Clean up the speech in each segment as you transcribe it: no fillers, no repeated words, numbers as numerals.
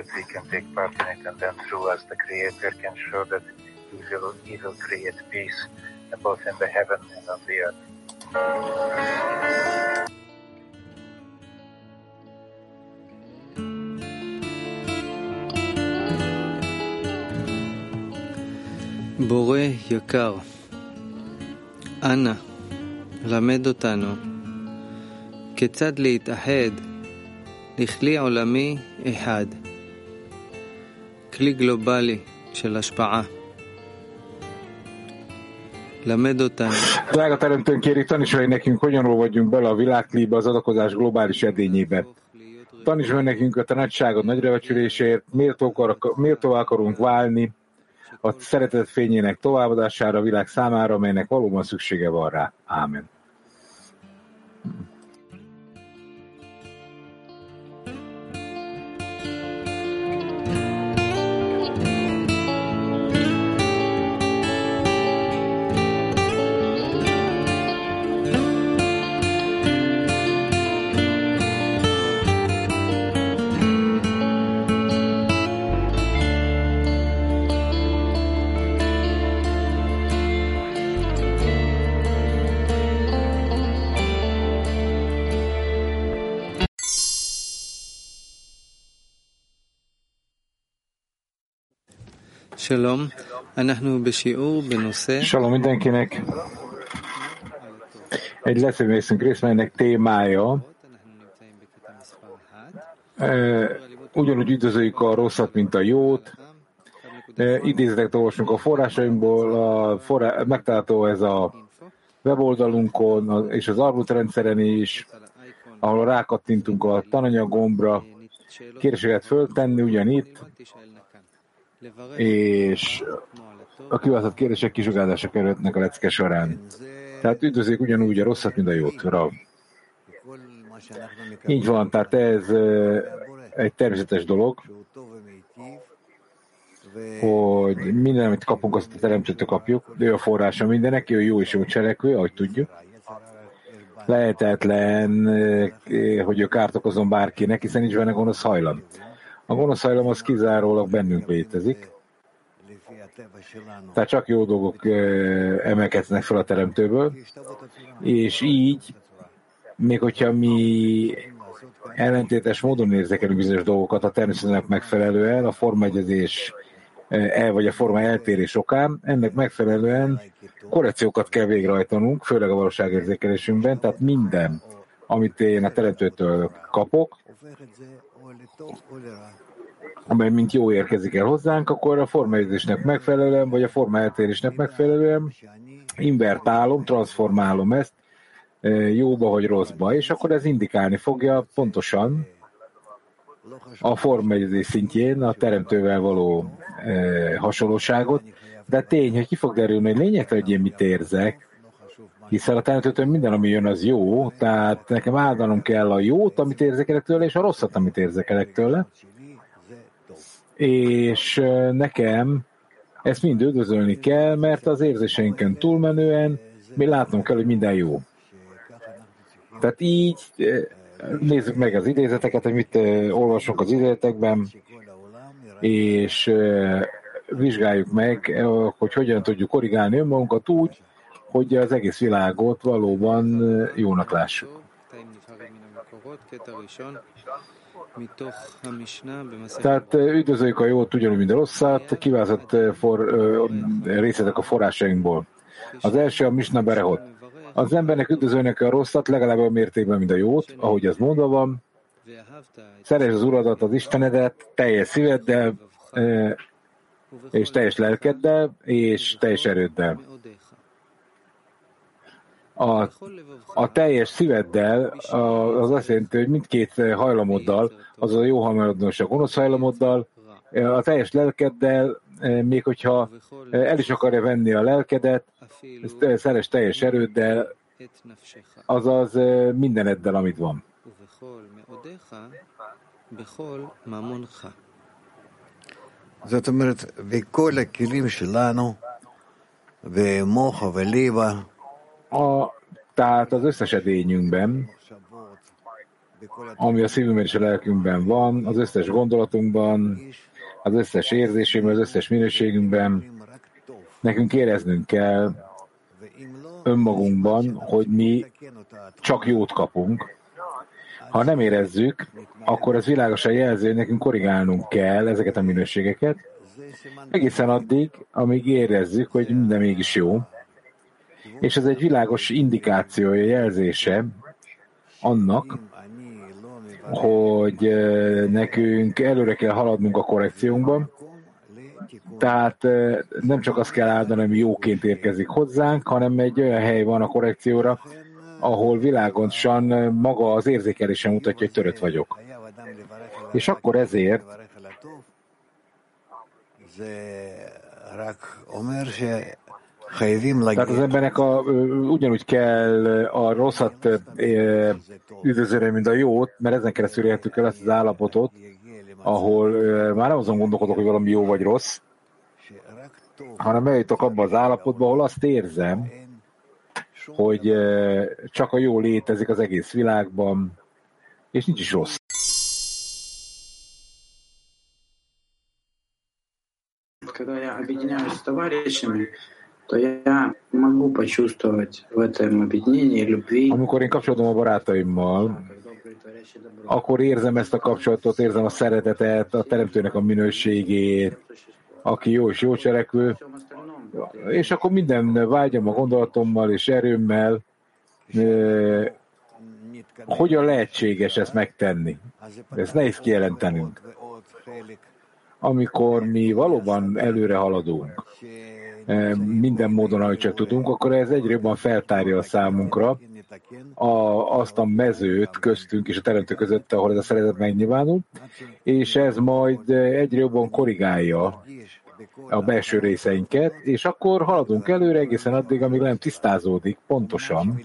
that we can take part in it, and then through us the Creator can show that He will create peace both in the heaven and on the earth. בורא יקר, אנא, למד אותנו כיצד להתאחד לכלי עולמי אחד, כלי גלובלי של השפעה. למד אותנו. Drága teremtőn, kérjük, taníts meg nekünk, hogyan olvadjunk bele a világkliba, az adakozás globális edényébe. Taníts meg nekünk a te nagyságod nagyrebecsülésért, méltó akarunk válni a szeretet fényének továbbadására a világ számára, amelynek valóban szüksége van rá. Ámen. שלום, אנחנו בשיעור בנושא Shalom mindenkinek! Egy leszövészünk rész, melynek témája ugyanúgy üdvözöljük a rosszat, mint a jót. Idézetek olvasunk a forrásainkból, megtalálható ez a weboldalunkon és az Arvut rendszeren is, ahol rákattintunk a tananyag gombra, kérdéseket föltenni ugyanitt, és a kiválasztott kérdések kisugázásra kerülhetnek a lecke során. Tehát üdvözlők ugyanúgy a rosszat, mint a jót. Így van, tehát ez egy természetes dolog, hogy minden, amit kapunk, azt a teremtőtől kapjuk, de ő a forrása mindenek, ő jó és jó cselekvő, ahogy tudjuk. Lehetetlen, hogy ő kárt okozom bárkinek, hiszen nincs benne gonosz hajlam. A gonosz hajlam az kizárólag bennünk létezik. Tehát csak jó dolgok emelkednek fel a teremtőből, és így, még hogyha mi ellentétes módon érzékelünk bizonyos dolgokat a természetnek megfelelően, a formaegyezés vagy a forma eltérés okán, ennek megfelelően korrekciókat kell végrehajtanunk, főleg a valóságérzékelésünkben, tehát minden, amit én a teremtőtől kapok, amely mint jó érkezik el hozzánk, akkor a formaegyezésnek megfelelően, vagy a forma eltérésnek megfelelően invertálom, transformálom ezt jóba vagy rosszba, és akkor ez indikálni fogja pontosan a formaegyezés szintjén a teremtővel való hasonlóságot, de tény, hogy ki fog derülni, hogy lényegtelen, hogy én mit érzek, hiszen a teremtőtől minden, ami jön, az jó, tehát nekem áldanom kell a jót, amit érzékelek tőle, és a rosszat, amit érzékelek tőle, és nekem ezt mind üdvözölni kell, mert az érzéseinken túlmenően mi látnom kell, hogy minden jó. Tehát így nézzük meg az idézeteket, hogy mit olvasunk az idézetekben, és vizsgáljuk meg, hogy hogyan tudjuk korrigálni önmagunkat úgy, hogy az egész világot valóban jónak lássuk. Tehát üdvözöljük a jót ugyanúgy, mint a rosszat, kiválasztott részletek a forrásainkból. Az első a Misna Berehot. Az embernek üdvözölnek a rosszat legalább a mértékben, mint a jót, ahogy ez mondva van. Szeresd az Uradat, az Istenedet, teljes szíveddel, és teljes lelkeddel, és teljes erőddel. A teljes szíveddel az azt jelenti, hogy mindkét hajlamoddal, azaz a jó hajlamoddal és a gonosz hajlamoddal, a teljes lelkeddel, még hogyha el is akarja venni a lelkedet, szeres teljes erőddel, azaz mindeneddel, amit van. זאת אומרת, בכל הכלים שלנו, במוח ובלב, tehát az összes edényünkben, ami a szívünkben és a lelkünkben van, az összes gondolatunkban, az összes érzésünkben, az összes minőségünkben. Nekünk éreznünk kell önmagunkban, hogy mi csak jót kapunk. Ha nem érezzük, akkor ez világosan jelzi, hogy nekünk korrigálnunk kell ezeket a minőségeket, egészen addig, amíg érezzük, hogy minden mégis jó. És ez egy világos indikációja, jelzése annak, hogy nekünk előre kell haladnunk a korrekciónkban. Tehát nem csak azt kell áldani, ami jóként érkezik hozzánk, hanem egy olyan hely van a korrekcióra, ahol világosan maga az érzékelésem mutatja, hogy törött vagyok. És akkor ezért tehát az embernek ugyanúgy kell a rosszat üdvözölni, mint a jót, mert ezen keresztül értük el ezt az állapotot, ahol már nem azon gondolkodok, hogy valami jó vagy rossz, hanem eljutok abba az állapotba, ahol azt érzem, hogy csak a jó létezik az egész világban, és nincs is rossz. Когда я объединяюсь с товарищами, то я могу почувствовать в этом объединении любви. Amikor én kapcsolatom a barátaimmal, akkor érzem ezt a kapcsolatot, érzem a szeretetet, a teremtőnek a minőségét, aki jó és jó cselekvő, és akkor minden vágyam a gondolatommal és erőmmel, hogyan lehetséges ezt megtenni. Ezt nehéz kijelentenünk. Amikor mi valóban előre haladunk, minden módon, ahogy csak tudunk, akkor ez egyre jobban feltárja a számunkra azt a mezőt köztünk és a teremtő között, ahol ez a szeretet megnyilvánul, és ez majd egyre jobban korrigálja a belső részeinket, és akkor haladunk előre egészen addig, amíg nem tisztázódik pontosan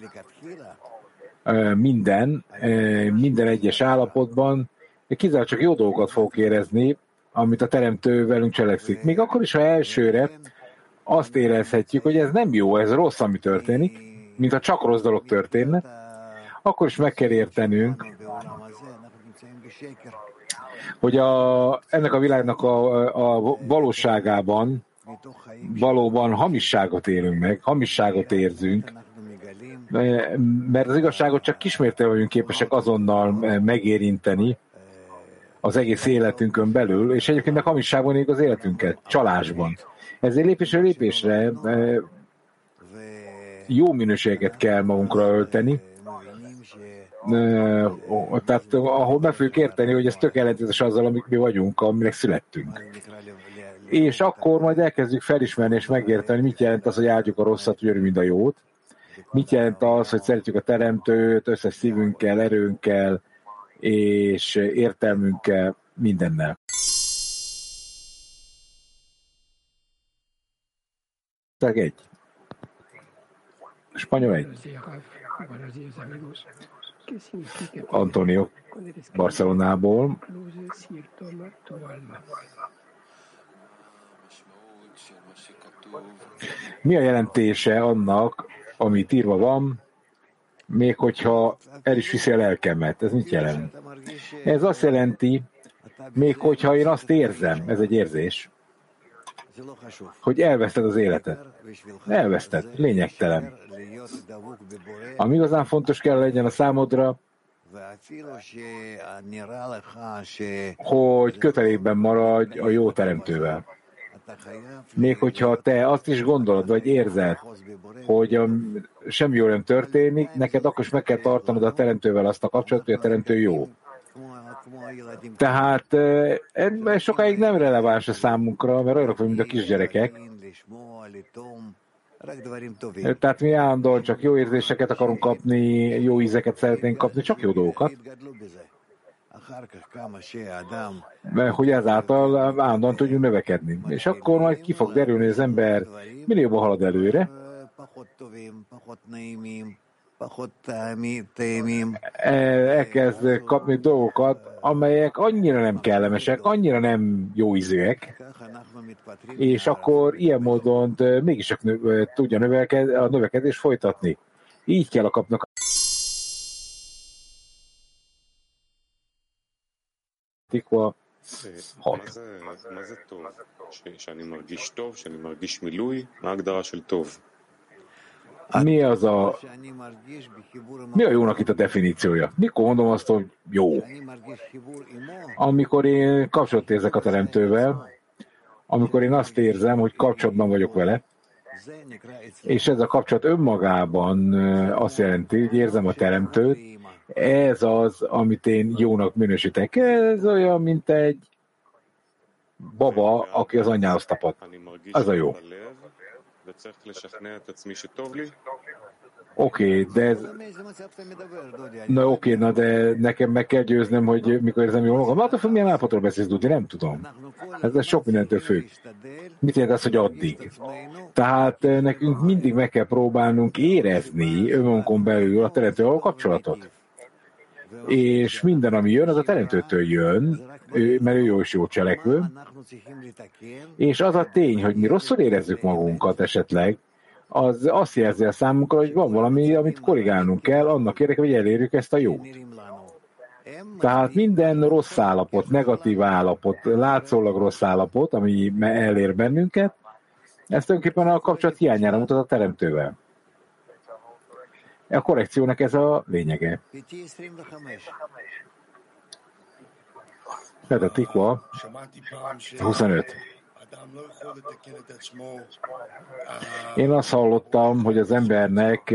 minden egyes állapotban, kizárólag csak jó dolgokat fogok érezni, amit a teremtő velünk cselekszik. Még akkor is, ha elsőre azt érezhetjük, hogy ez nem jó, ez rossz, ami történik, mintha csak rossz dolog történne, akkor is meg kell értenünk, hogy ennek a világnak a valóságában valóban hamisságot élünk meg, hamisságot érzünk, mert az igazságot csak kismértékben vagyunk képesek azonnal megérinteni az egész életünkön belül, és egyébként a hamisságban éljük az életünket, csalásban. Ezért lépésről lépésre jó minőséget kell magunkra ölteni, tehát ahol meg fogjuk érteni, hogy ez tök ellentétes azzal, amik mi vagyunk, aminek születtünk. És akkor majd elkezdjük felismerni és megérteni, mit jelent az, hogy áldjuk a rosszat, hogy örülünk a jót, mit jelent az, hogy szeretjük a teremtőt, összes szívünkkel, erőnkkel, és értelmünkkel, mindennel. Tehát egy. Spanyol egy. Antonio Barcelonából. Mi a jelentése annak, amit írva van, még hogyha el is viszi a lelkemet? Ez mit jelent? Ez azt jelenti, még hogyha én azt érzem, ez egy érzés, hogy elveszted az életet. Elveszted, lényegtelen. Ami igazán fontos kell legyen a számodra, hogy kötelékben maradj a jó teremtővel. Még hogyha te azt is gondolod, vagy érzed, hogy semmi jó nem történik, neked akkor is meg kell tartanod a teremtővel azt a kapcsolatot, hogy a teremtő jó. Tehát ez sokáig nem releváns a számunkra, mert olyanok vagyunk, mint a kisgyerekek. Tehát mi állandóan csak jó érzéseket akarunk kapni, jó ízeket szeretnénk kapni, csak jó dolgokat. Mert hogy ezáltal állandóan tudjunk növekedni. És akkor majd ki fog derülni, hogy az ember minél jobban halad előre, elkezd kapni dolgokat, amelyek annyira nem kellemesek, annyira nem jó ízűek, és akkor ilyen módon mégis csak tudja a növekedést folytatni. Így kell a kapnak. Tikva 6. Mi a jónak itt a definíciója? Mikor mondom azt, hogy jó? Amikor én kapcsolatot érzek a teremtővel, amikor én azt érzem, hogy kapcsolatban vagyok vele, és ez a kapcsolat önmagában azt jelenti, hogy érzem a teremtőt, ez az, amit én jónak minősítek. Ez olyan, mint egy baba, aki az anyjához tapad. Az a jó. De nekem meg kell győznöm, hogy mikor érzem jól magam. Hát, hogy milyen állapotról beszélsz, Dudi? Nem tudom. Ez sok mindentől függ. Mit jelent az, hogy addig? Tehát nekünk mindig meg kell próbálnunk érezni önmagunkon belül a teremtővel kapcsolatot. És minden, ami jön, az a teremtőtől jön, mert ő jó és jó cselekvő. És az a tény, hogy mi rosszul érezzük magunkat esetleg, az azt jelzi a számunkra, hogy van valami, amit korrigálnunk kell, annak érdekében, hogy elérjük ezt a jót. Tehát minden rossz állapot, negatív állapot, látszólag rossz állapot, ami elér bennünket, ez tulajdonképpen a kapcsolat hiányára mutat a teremtővel. A korrekciónak ez a lényege. Tehát a Tikva 25. Én azt hallottam, hogy az embernek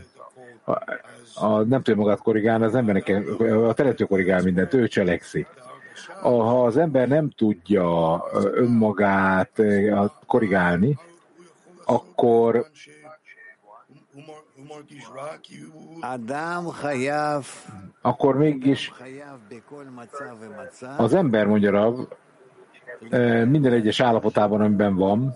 nem tudja magát korrigálni, az embernek a teremtő korrigál mindent, ő cselekszik. Ha az ember nem tudja önmagát korrigálni, akkor mégis az ember, mondja Rav, minden egyes állapotában, amiben van,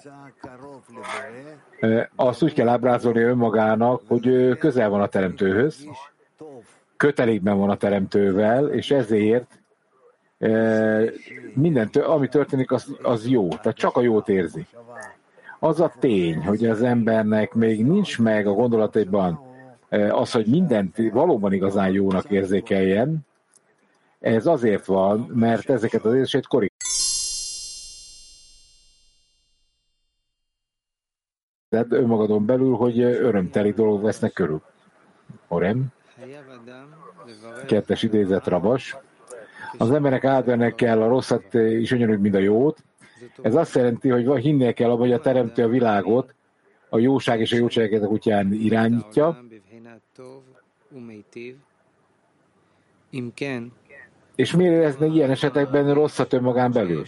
azt úgy kell ábrázolni önmagának, hogy közel van a teremtőhöz, kötelékben van a teremtővel, és ezért minden, ami történik, az jó. Tehát csak a jót érzi. Az a tény, hogy az embernek még nincs meg a gondolataiban az, hogy mindent valóban igazán jónak érzékeljen, ez azért van, mert ezeket az érzését korrigálják. Tehát önmagadon belül, hogy örömteli dolgok vesznek körül. Orem. 2. idézet Ravas. Az embernek áldani kell a rosszat is ugyanúgy, mint a jót. Ez azt jelenti, hogy hinnie kell abban, hogy a teremtő a világot a jóság és a jó cselekedetek útján irányítja. És miért érezne ilyen esetekben rosszat önmagán belül?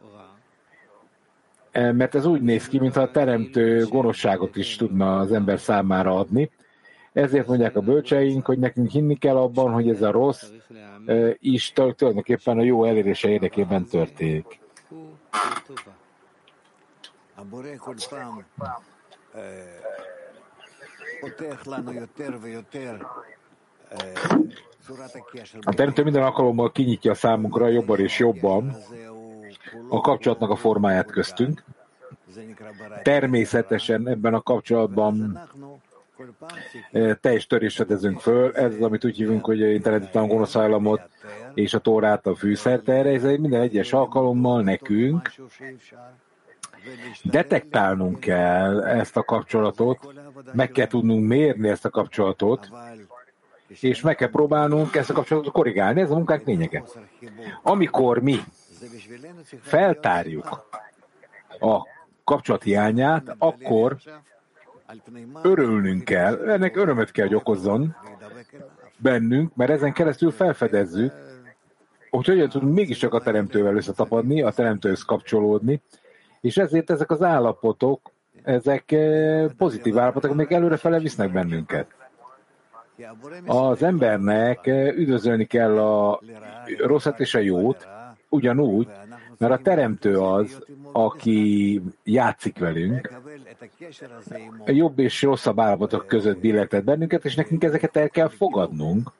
Mert ez úgy néz ki, mintha a teremtő gonoszságot is tudna az ember számára adni. Ezért mondják a bölcseink, hogy nekünk hinni kell abban, hogy ez a rossz is tulajdonképpen a jó elérése érdekében történik. A teremtő minden alkalommal kinyitja számunkra jobban és jobban a kapcsolatnak a formáját köztünk. Természetesen ebben a kapcsolatban teljes törést fedezünk föl. Ez az, amit úgy hívunk, hogy interneten a gonosz hajlamot és a Tórát a fűszert erre. Ez minden egyes alkalommal nekünk detektálnunk kell ezt a kapcsolatot, meg kell tudnunk mérni ezt a kapcsolatot, és meg kell próbálnunk ezt a kapcsolatot korrigálni. Ez a munkánk lényege. Amikor mi feltárjuk a kapcsolat hiányát, akkor örülnünk kell, ennek örömet kell, hogy okozzon bennünk, mert ezen keresztül felfedezzük, hogy hogyan tudunk mégiscsak a teremtővel összetapadni, a teremtőhöz kapcsolódni, és ezért ezek az állapotok, ezek pozitív állapotok, amik előrefele visznek bennünket. Az embernek üdvözölni kell a rosszat és a jót, ugyanúgy, mert a teremtő az, aki játszik velünk, a jobb és rosszabb állapotok között billegtet bennünket, és nekünk ezeket el kell fogadnunk.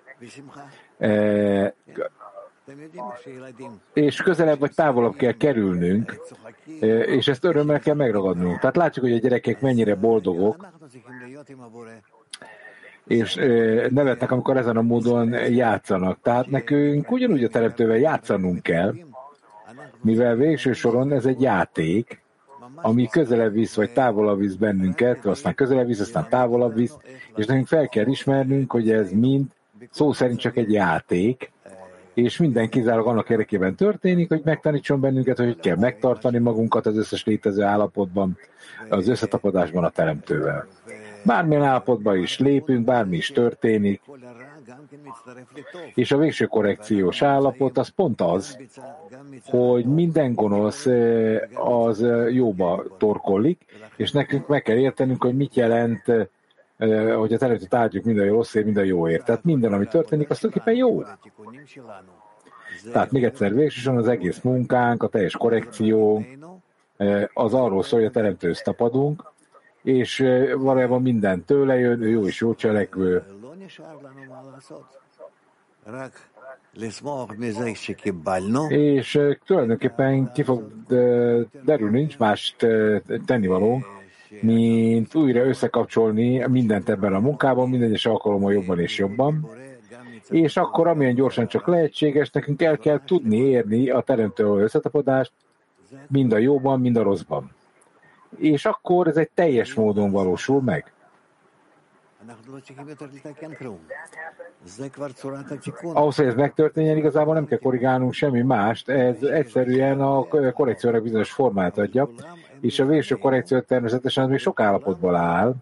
És közelebb vagy távolabb kell kerülnünk, és ezt örömmel kell megragadnunk. Tehát látjuk, hogy a gyerekek mennyire boldogok, és nevetnek, amikor ezen a módon játszanak. Tehát nekünk ugyanúgy a teremtővel játszanunk kell, mivel végső soron ez egy játék, ami közelebb visz, vagy távolabb visz bennünket, aztán közelebb visz, aztán távolabb visz, és nekünk fel kell ismernünk, hogy ez mind szó szerint csak egy játék, és minden kizárólag annak érdekében történik, hogy megtanítson bennünket, hogy kell megtartani magunkat az összes létező állapotban, az összetapadásban a teremtővel. Bármilyen állapotban is lépünk, bármi is történik, és a végső korrekciós állapot az pont az, hogy minden gonosz az jóba torkollik, és nekünk meg kell értenünk, hogy mit jelent, hogy a teremtőt áldjuk mind a rosszért, mind a jóért. Tehát minden, ami történik, az tulajdonképpen jó. Tehát még egyszer végsősorban az egész munkánk, a teljes korrekció, az arról szól, hogy a teremtőhöz tapadunk, és valójában minden tőle jön, ő jó és jó cselekvő. És tulajdonképpen ki fog derülni, nincs más tennivalónk, mint újra összekapcsolni mindent ebben a munkában, minden egyes alkalommal jobban és jobban. És akkor, amilyen gyorsan csak lehetséges, nekünk el kell tudni érni a teremtővel összetapadást, mind a jóban, mind a rosszban. És akkor ez egy teljes módon valósul meg. Ahhoz, hogy ez megtörténjen, igazából nem kell korrigálnunk semmi mást, ez egyszerűen a korrekciónak bizonyos formát adja, és a végső korrekció természetesen az még sok állapotból áll,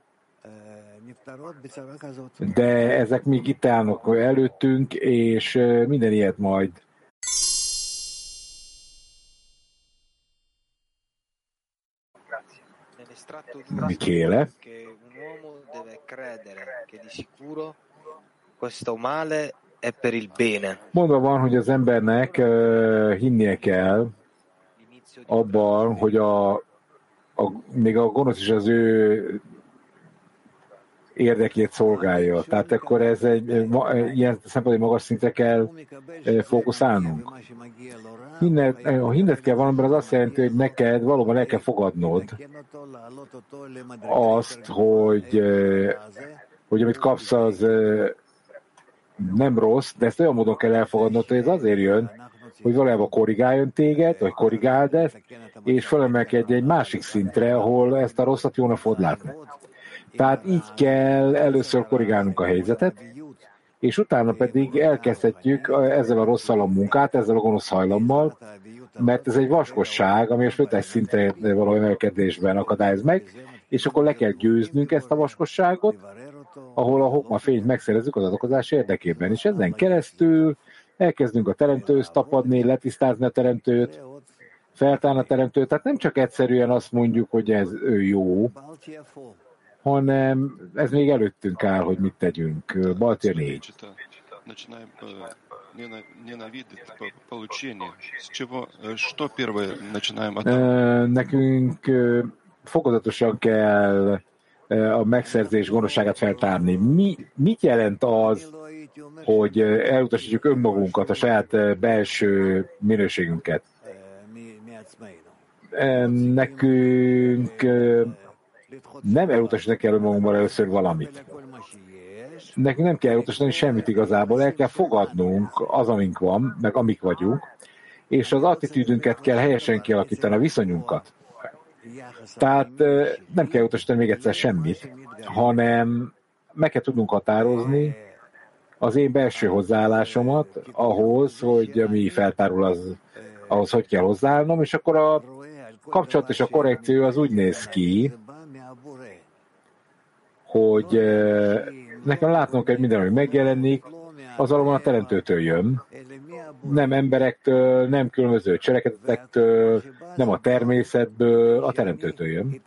de ezek még itt állnak előttünk, és minden ilyet majd Michele. Mondva van, hogy az embernek hinnie kell abban, hogy még a gonosz is az ő érdekét szolgálja. Tehát akkor ez ilyen szempontból magas szintre kell fókuszálnunk. Ha hinnet kell valamiben, az azt jelenti, hogy neked valóban el kell fogadnod azt, hogy amit kapsz, az nem rossz, de ezt olyan módon kell elfogadnod, hogy ez azért jön, hogy valójában korrigáljon téged, vagy korrigáld ezt, és felemelkedj egy másik szintre, ahol ezt a rosszat jónak fogod látni. Tehát így kell először korrigálnunk a helyzetet, és utána pedig elkezdhetjük ezzel a rosszal a munkát, ezzel a gonosz hajlammal, mert ez egy vaskosság, ami a spirituális szintre való emelkedésben akadályoz meg, és akkor le kell győznünk ezt a vaskosságot, ahol a hokma fényt megszerezzük az adakozás érdekében. És ezen keresztül elkezdünk a teremtőhöz tapadni, letisztázni a teremtőt, feltárni a teremtőt. Tehát nem csak egyszerűen azt mondjuk, hogy ez jó, hanem ez még előttünk áll, hogy mit tegyünk. Baltier 4. Nekünk fokozatosan kell a megszerzés gonoszságát feltárni. Mit jelent az, hogy elutasítjuk önmagunkat, a saját belső minőségünket? Nekünk nem elutasítani kell önmagunkban először valamit. Nekünk nem kell elutasítani semmit igazából, el kell fogadnunk az, amink van, meg amik vagyunk, és az attitűdünket kell helyesen kialakítani, a viszonyunkat. Tehát nem kell utasítani még egyszer semmit, hanem meg kell tudnunk határozni az én belső hozzáállásomat ahhoz, hogy ami feltárul, ahhoz hogy kell hozzáállnom, és akkor a kapcsolat és a korrekció az úgy néz ki, hogy nekem látnom kell, hogy minden, ami megjelenik, az valóban a teremtőtől jön. Nem emberektől, nem különböző cselekedetektől, nem a természetből, a teremtőtől jön.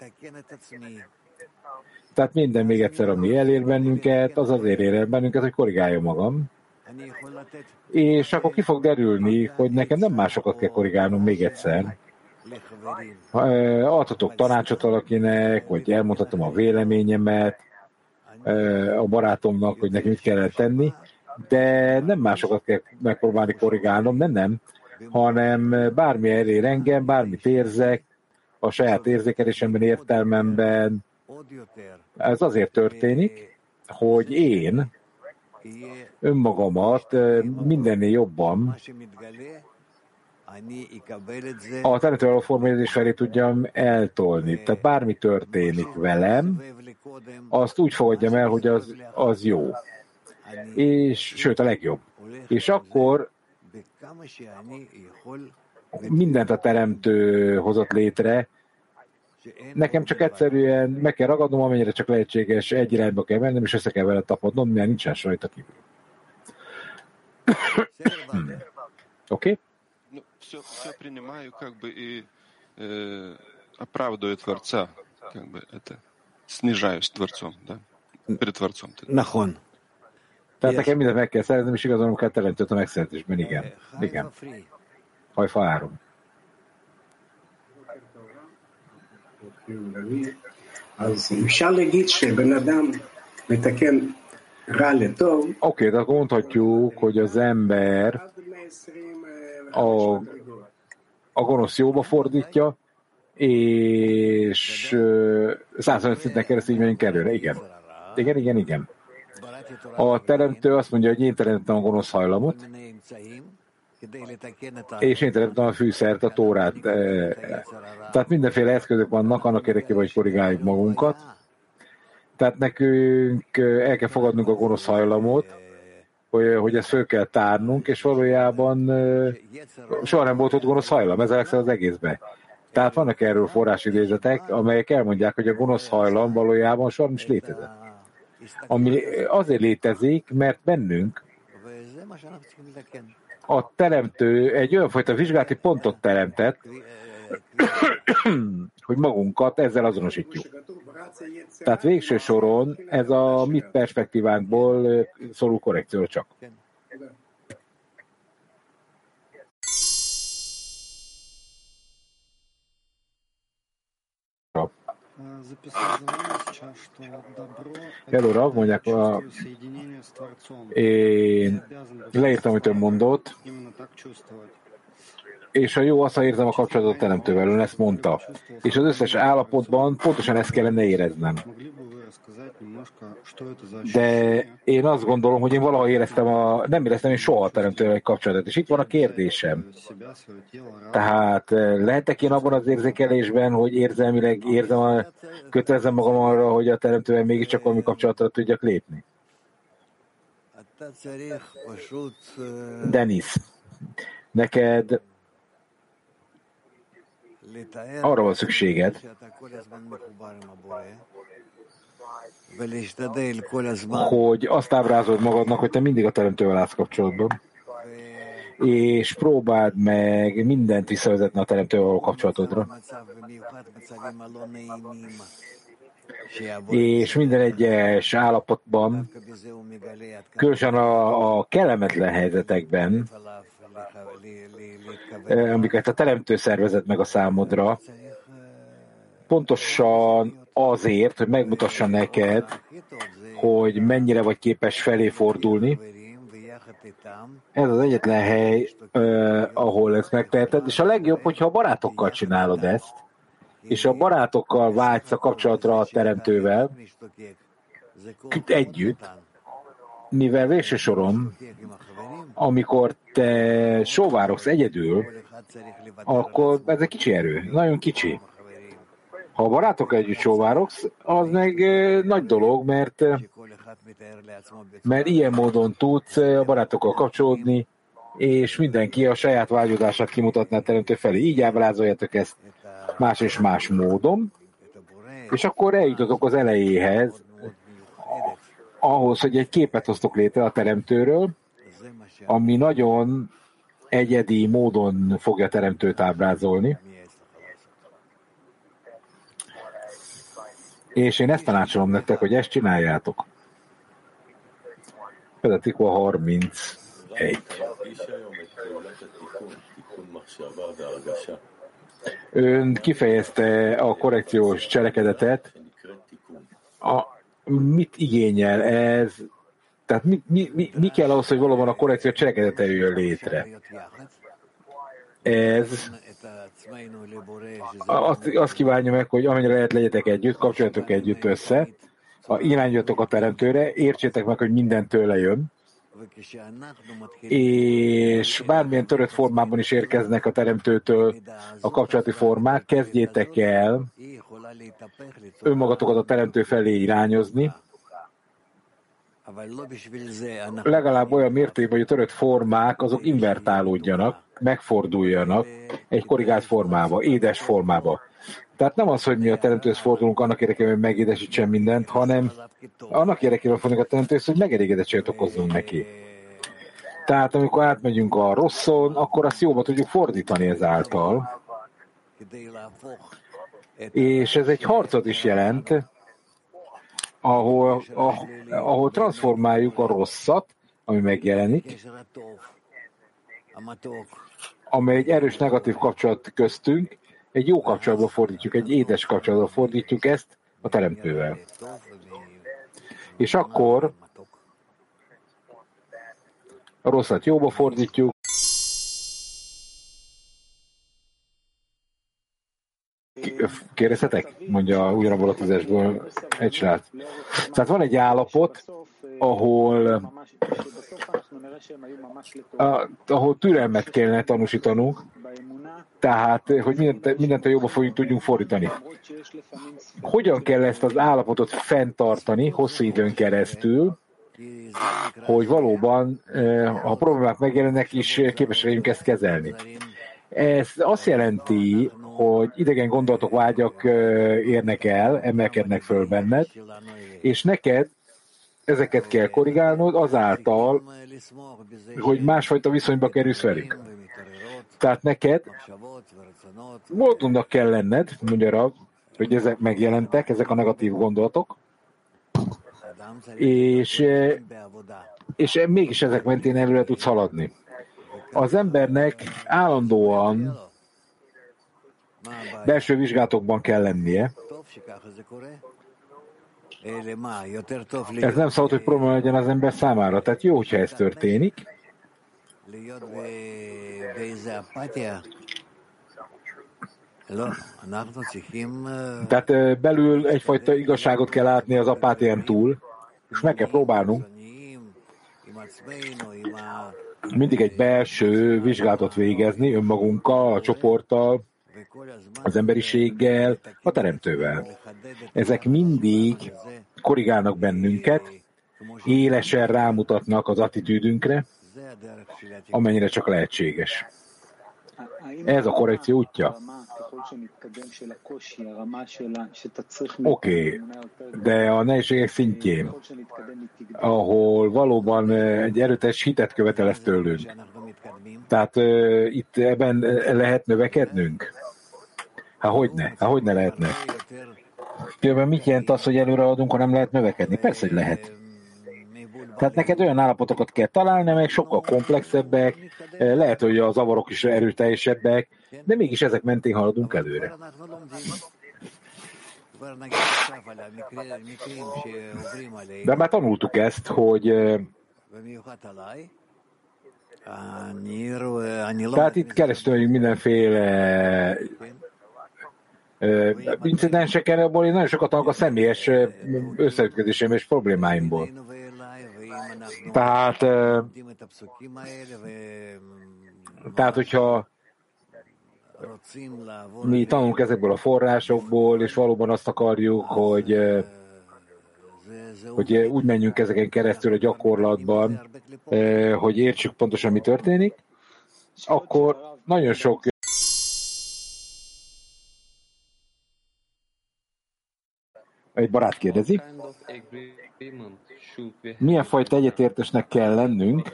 Tehát minden még egyszer, ami elér bennünket, az azért ér el bennünket, hogy korrigálja magam. És akkor ki fog derülni, hogy nekem nem másokat kell korrigálnom még egyszer. Adhatok tanácsot valakinek, vagy elmondhatom a véleményemet a barátomnak, hogy neki mit kellene tenni, de nem másokat kell megpróbálni korrigálnom, nem, hanem bármi elér engem, bármit érzek, a saját érzékelésemben, értelmemben. Ez azért történik, hogy én önmagamat mindennél jobban a teremtő való formaérzés felé tudjam eltolni. Tehát bármi történik velem, azt úgy fogadjam el, hogy az jó. És sőt a legjobb. És akkor mindent a teremtő hozott létre, nekem csak egyszerűen meg kell ragadnom, amennyire csak lehetséges, egy irányba kell mennem, és össze kell vele tapadnom, mert nincsen rajta kívül. Окей? Ну, все принимаю, как бы и оправдываю Творца, как бы это снижаюсь Творцом, да, перед Творцом. Нахон. Tehát nekem mindent meg kell szeretnem, és igazolnom kell teremtőt a megszeretésben, igen. Igen. Hajfa áron. Oké, de akkor mondhatjuk, hogy az ember a gonosz jóba fordítja, és 105 szinten keresztül így menjünk előre. Igen. Igen. A teremtő azt mondja, hogy én teremtem a gonosz hajlamot, és én teremtem a fűszert, a Tórát. Tehát mindenféle eszközök vannak, annak érdekében, hogy korrigáljuk magunkat. Tehát nekünk el kell fogadnunk a gonosz hajlamot, hogy ezt föl kell tárnunk, és valójában soha nem volt ott gonosz hajlam, ez az egészben. Tehát vannak erről forrásidézetek, amelyek elmondják, hogy a gonosz hajlam valójában soha nem is létezett. Ami azért létezik, mert bennünk a teremtő egy olyan fajta vizsgálati pontot teremtett, hogy magunkat ezzel azonosítjuk. Tehát végső soron ez a mi perspektívánkból szorul korrekcióra csak. Hello, Rav, mondják, én leírtam, amit ön mondott, és a jó az, ha érzem a kapcsolatot a teremtővel, ön ezt mondta. És az összes állapotban pontosan ezt kellene éreznem. De én azt gondolom, hogy én valaha nem éreztem én soha a teremtővel egy kapcsolatot. És itt van a kérdésem. Tehát lehetek én abban az érzékelésben, hogy érzelmileg kötelezem magam arra, hogy a teremtővel mégiscsak valami kapcsolatra tudjak lépni? Denis, neked arra van szükséged, hogy azt ábrázolod magadnak, hogy te mindig a teremtővel állsz kapcsolatban, és próbáld meg mindent visszavezetni a teremtővel való kapcsolatodra. És minden egyes állapotban, különösen a kellemetlen helyzetekben, amiket a teremtő szervezett meg a számodra, pontosan azért, hogy megmutassa neked, hogy mennyire vagy képes felé fordulni. Ez az egyetlen hely, ahol ezt megteheted, és a legjobb, hogyha a barátokkal csinálod ezt, és a barátokkal vágysz a kapcsolatra a teremtővel együtt, mivel végső soron, amikor te sóvárogsz egyedül, akkor ez egy kicsi erő, nagyon kicsi. Ha a barátokkal együtt sóvárogsz, az meg nagy dolog, mert ilyen módon tudsz a barátokkal kapcsolódni, és mindenki a saját vágyódását kimutatná a teremtő felé. Így ábrázoljátok ezt más és más módon, és akkor eljutatok az elejéhez, ahhoz, hogy egy képet hoztok létre a teremtőről, ami nagyon egyedi módon fogja a teremtőt ábrázolni. És én ezt tanácsolom nektek, hogy ezt csináljátok. Például Tikva 31. Ön kifejezte a korrekciós cselekedetet. Mit igényel ez? Tehát mi kell ahhoz, hogy valóban a korrekció cselekedete jöjjön létre? Ez azt kívánja meg, hogy amennyire lehet legyetek együtt, kapcsolatok együtt össze, irányítotok a teremtőre, értsétek meg, hogy minden tőle jön, és bármilyen törött formában is érkeznek a teremtőtől a kapcsolati formák, kezdjétek el önmagatokat a teremtő felé irányozni, legalább olyan mértékben, hogy a törött formák azok invertálódjanak, megforduljanak egy korrigált formába, édes formába. Tehát nem az, hogy mi a teremtőhöz fordulunk annak érdekében, hogy megédesítsen mindent, hanem annak érdekében fordulunk a teremtőhöz, hogy megelégedettséget okozzunk neki. Tehát amikor átmegyünk a rosszon, akkor azt jóba tudjuk fordítani ezáltal. És ez egy harcot is jelent, ahol transformáljuk a rosszat, ami megjelenik, amely egy erős negatív kapcsolat köztünk, egy jó kapcsolatba fordítjuk, egy édes kapcsolatba fordítjuk ezt a teremtővel. És akkor a rosszat jóba fordítjuk, kérdezhetek? Mondja ugyanabból a 10-esből egy srác. Tehát van egy állapot, ahol türelmet kellene tanúsítanunk, tehát, hogy mindent jobban tudjunk fordítani. Hogyan kell ezt az állapotot fenntartani hosszú időn keresztül, hogy valóban, ha problémák megjelennek is, képesek legyünk ezt kezelni. Ez azt jelenti, hogy idegen gondolatok, vágyak érnek el, emelkednek föl benned, és neked ezeket kell korrigálnod azáltal, hogy másfajta viszonyba kerülsz velük. Tehát neked boldognak kell lenned, mondja Rab, hogy ezek megjelentek, ezek a negatív gondolatok, és mégis ezek mentén előre tudsz haladni. Az embernek állandóan belső vizsgálatokban kell lennie. Ez nem szabad, hogy probléma legyen az ember számára. Tehát jó, hogyha ez történik. Tehát belül egyfajta igazságot kell látni az apátián túl, és meg kell próbálnunk mindig egy belső vizsgálatot végezni önmagunkkal, a csoporttal, az emberiséggel, a teremtővel. Ezek mindig korrigálnak bennünket, élesen rámutatnak az attitűdünkre, amennyire csak lehetséges. Ez a korrekció útja. Oké, de a nehézségek szintjén, ahol valóban egy erőteljes hitet követel ezt tőlünk. Tehát itt ebben lehet növekednünk? Hogyne lehetne? Különben mit jelent az, hogy előre adunk, ha nem lehet növekedni? Persze, hogy lehet. Tehát neked olyan állapotokat kell találni, amelyek sokkal komplexebbek, lehet, hogy a zavarok is erőteljesebbek, de mégis ezek mentén haladunk előre. De már tanultuk ezt, hogy tehát itt keresztül mindenféle incidenseken, abból én nagyon sokat tanulok a személyes összeütközésem és problémáimból. Tehát, hogyha mi tanulunk ezekből a forrásokból, és valóban azt akarjuk, hogy úgy menjünk ezeken keresztül a gyakorlatban, hogy értsük pontosan, mi történik, akkor nagyon sok egy barát kérdezi, milyen fajta egyetértésnek kell lennünk,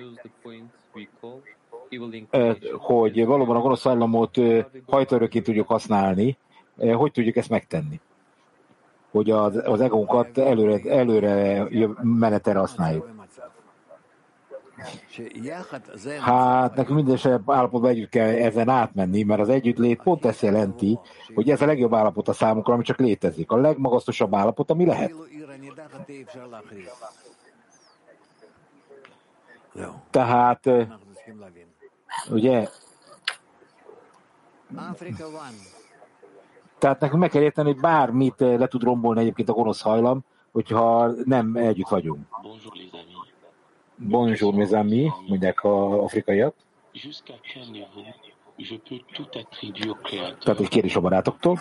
hogy valóban a gonosz hajlamot hajtörőként tudjuk használni, hogy tudjuk ezt megtenni? Hogy az egónkat előre menetelre használjuk. Hát nekünk minden állapotban együtt kell ezen átmenni, mert az együttlét pont ezt jelenti, hogy ez a legjobb állapot a számunkra, ami csak létezik. A legmagasztosabb állapot, ami lehet. Tehát, ugye, tehát nekünk meg kell érteni, hogy bármit le tud rombolni egyébként a gonosz hajlam, hogyha nem együtt vagyunk. Bonjour, mes amis, mondják az afrikaiak. Tehát egy kérdés a barátoktól.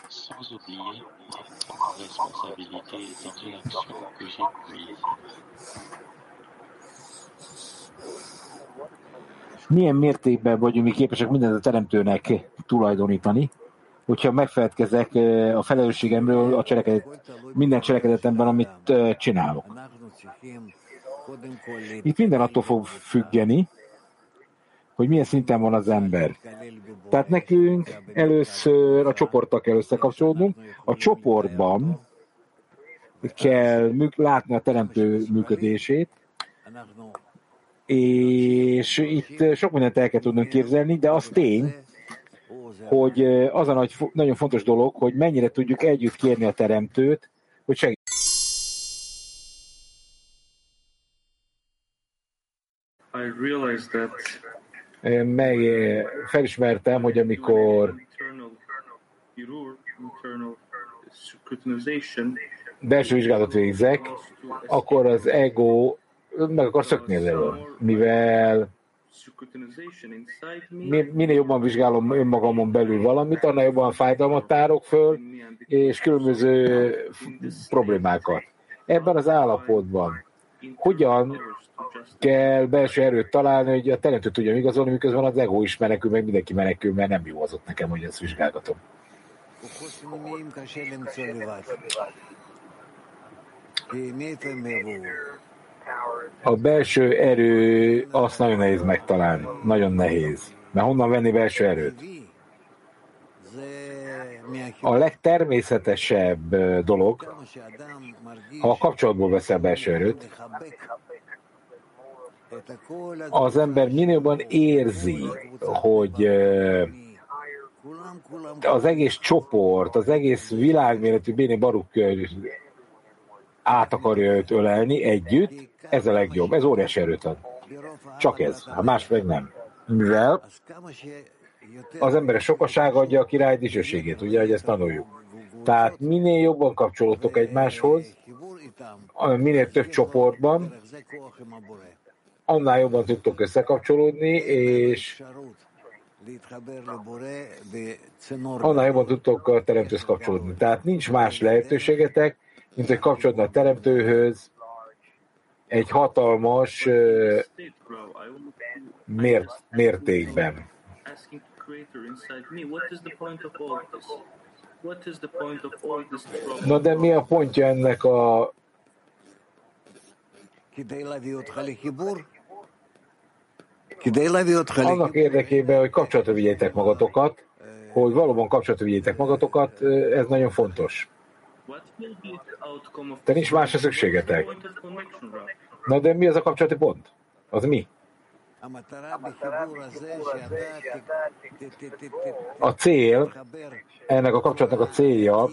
Milyen mértékben vagyunk mi képesek mindent a teremtőnek tulajdonítani, hogyha megfeledkezek a felelősségemről minden cselekedetemben, amit csinálok. Itt minden attól fog függeni, hogy milyen szinten van az ember. Tehát nekünk először a csoporttal kell összekapcsolódnunk. A csoportban kell látni a teremtő működését, és itt sok mindent el kell tudnunk képzelni, de az tény, hogy az a nagyon fontos dolog, hogy mennyire tudjuk együtt kérni a teremtőt, hogy segítsen. Felismertem, hogy amikor belső vizsgálatot végzek, akkor az ego meg akar szökni elől, mivel minél jobban vizsgálom önmagamon belül valamit, annál jobban fájdalmat tárok föl, és különböző problémákat. Ebben az állapotban hogyan kell belső erőt találni, hogy a teremtő tudja igazolni, miközben az ego is menekül, meg mindenki menekül, mert nem jó az ott nekem, hogy ezt vizsgálgatom. A belső erő azt nagyon nehéz megtalálni. Nagyon nehéz. Mert honnan venni belső erőt? A legtermészetesebb dolog, ha a kapcsolatból veszel belső erőt, az ember minél jobban érzi, hogy az egész csoport, az egész világméretű Béni Baruk át akarja őt ölelni együtt, ez a legjobb, ez óriási erőt ad. Csak ez, a más meg nem. Mivel az emberek sokasága adja a király dicsőségét, ugye, hogy ezt tanuljuk. Tehát minél jobban kapcsolódtok egymáshoz, minél több csoportban, annál jobban tudtok összekapcsolódni, és annál jobban tudtok a teremtőhöz kapcsolódni. Tehát nincs más lehetőségetek, mint hogy kapcsolódni a teremtőhöz egy hatalmas mértékben. Na de mi a pontja ennek a... Annak érdekében, hogy kapcsolatra vigyétek magatokat, hogy valóban kapcsolatra vigyétek magatokat, ez nagyon fontos. De nincs másra szükségetek. Na de mi az a kapcsolati pont? Az mi? A cél, ennek a kapcsolatnak a célja,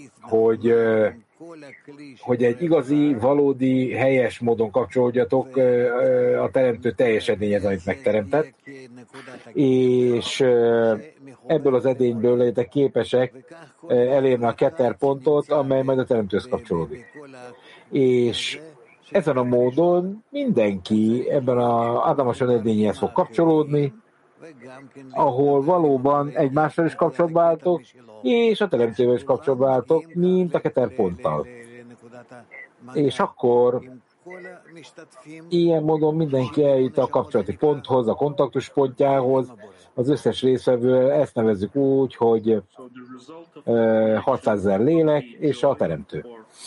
hogy egy igazi, valódi, helyes módon kapcsolódjatok a teremtő teljes edényhez, amit megteremtett, és ebből az edényből legyetek képesek elérni a keter pontot, amely majd a teremtőhöz kapcsolódik. És ezen a módon mindenki ebben az Ádamosan edényhez fog kapcsolódni, ahol valóban egymással is kapcsolatba álltok, és a teremtővel is kapcsolatba álltok, mint a keterponttal. És akkor ilyen módon mindenki eljut a kapcsolati ponthoz, a kontaktuspontjához, az összes részvevő, ezt nevezzük úgy, hogy 600 000 lélek és a teremtő.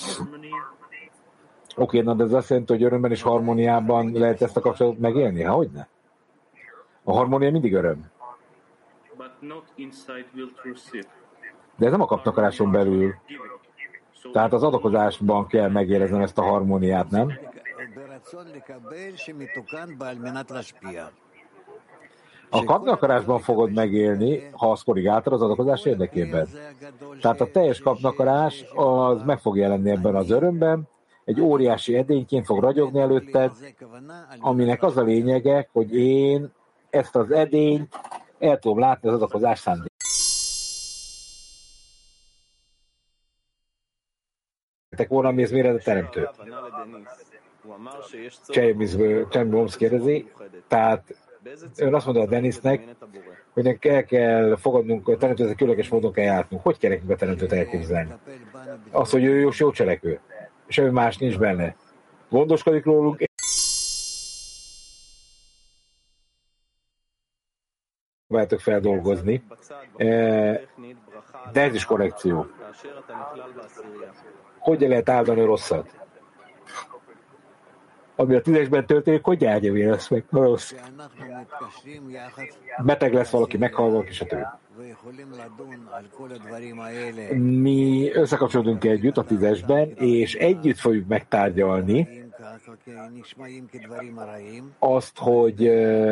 Oké, na de ez azt jelenti, hogy örömben és harmóniában lehet ezt a kapcsolatot megélni? Hát hogyne? A harmónia mindig öröm. De ez nem a kapnakaráson belül. Tehát az adakozásban kell megéreznem ezt a harmóniát, nem? A kapnakarásban fogod megélni, ha azt korrigáltad az adakozás érdekében. Tehát a teljes kapnakarás az meg fog jelenni ebben az örömben, egy óriási edényként fog ragyogni előtted, aminek az a lényege, hogy én ezt az edényt el tudom látni az adakozás szándékát. volna, ami ez méret a teremtő. Csembomsz kérdezi, tehát ön azt mondta a Denisnek, hogy el kell fogadnunk, a teremtőt különleges módon kell játnunk. Hogy kell nekünk a teremtőt elképzelni? Az, hogy ő jó cselekvő. Semmi más nincs benne. Gondoskodik rólunk. Próbáltok feldolgozni. De ez is korrekció. Hogy lehet áldani a rosszat? Ami a 10-esben történik, hogy áldja vélesz meg a rossz? Beteg lesz valaki, meghal valaki, stb. Mi összekapcsolódunk együtt a 10-esben, és együtt fogjuk megtárgyalni azt, hogy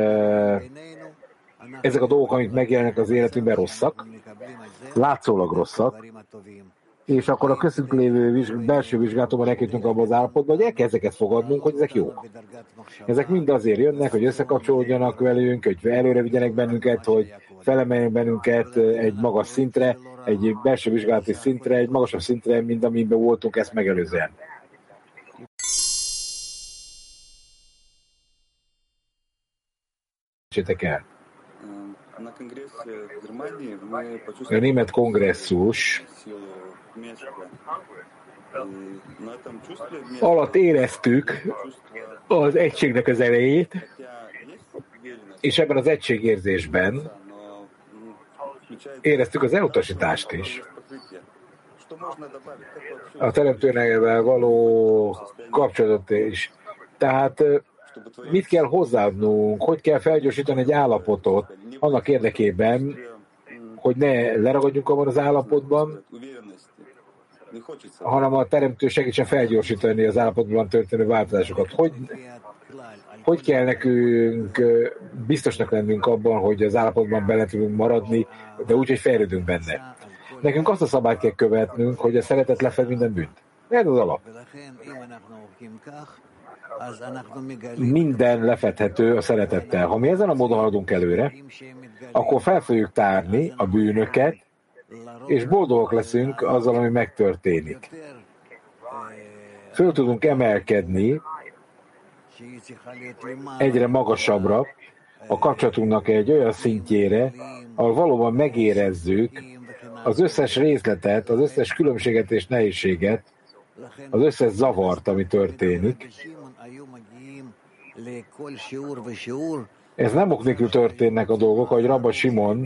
ezek a dolgok, amik megjelennek az életünkben rosszak, látszólag rosszak, és akkor a köztünk lévő belső vizsgálatomban elkétünk abban az állapotban, hogy el kell ezeket fogadnunk, hogy ezek jók. Ezek mind azért jönnek, hogy összekapcsolódjanak velünk, hogy előre vigyenek bennünket, hogy felemeljenek bennünket egy magas szintre, egy belső vizsgálati szintre, egy magasabb szintre, mint amiben voltunk ezt megelőzően. Csétek el. A német kongresszus alatt éreztük az egységnek az erejét, és ebben az egységérzésben éreztük az elutasítást is. A teremtőnevel való kapcsolatot is. Tehát mit kell hozzáadnunk, hogy kell felgyorsítani egy állapotot annak érdekében, hogy ne leragadjunk abban az állapotban, hanem a teremtő segítsen felgyorsítani az állapotban történő változásokat. Hogy kell nekünk biztosnak lennünk abban, hogy az állapotban bele tudunk maradni, de úgy, hogy fejlődünk benne. Nekünk azt a szabályt kell követnünk, hogy a szeretet lefed minden bűnt. Ez az alap. Minden lefedhető a szeretettel. Ha mi ezen a módon haladunk előre, akkor fel fogjuk tárni a bűnöket, és boldogok leszünk azzal, ami megtörténik. Föl tudunk emelkedni egyre magasabbra a kapcsolatunknak egy olyan szintjére, ahol valóban megérezzük az összes részletet, az összes különbséget és nehézséget, az összes zavart, ami történik. Ez nem ok nélkül történnek a dolgok, ahogy Rabba Simon,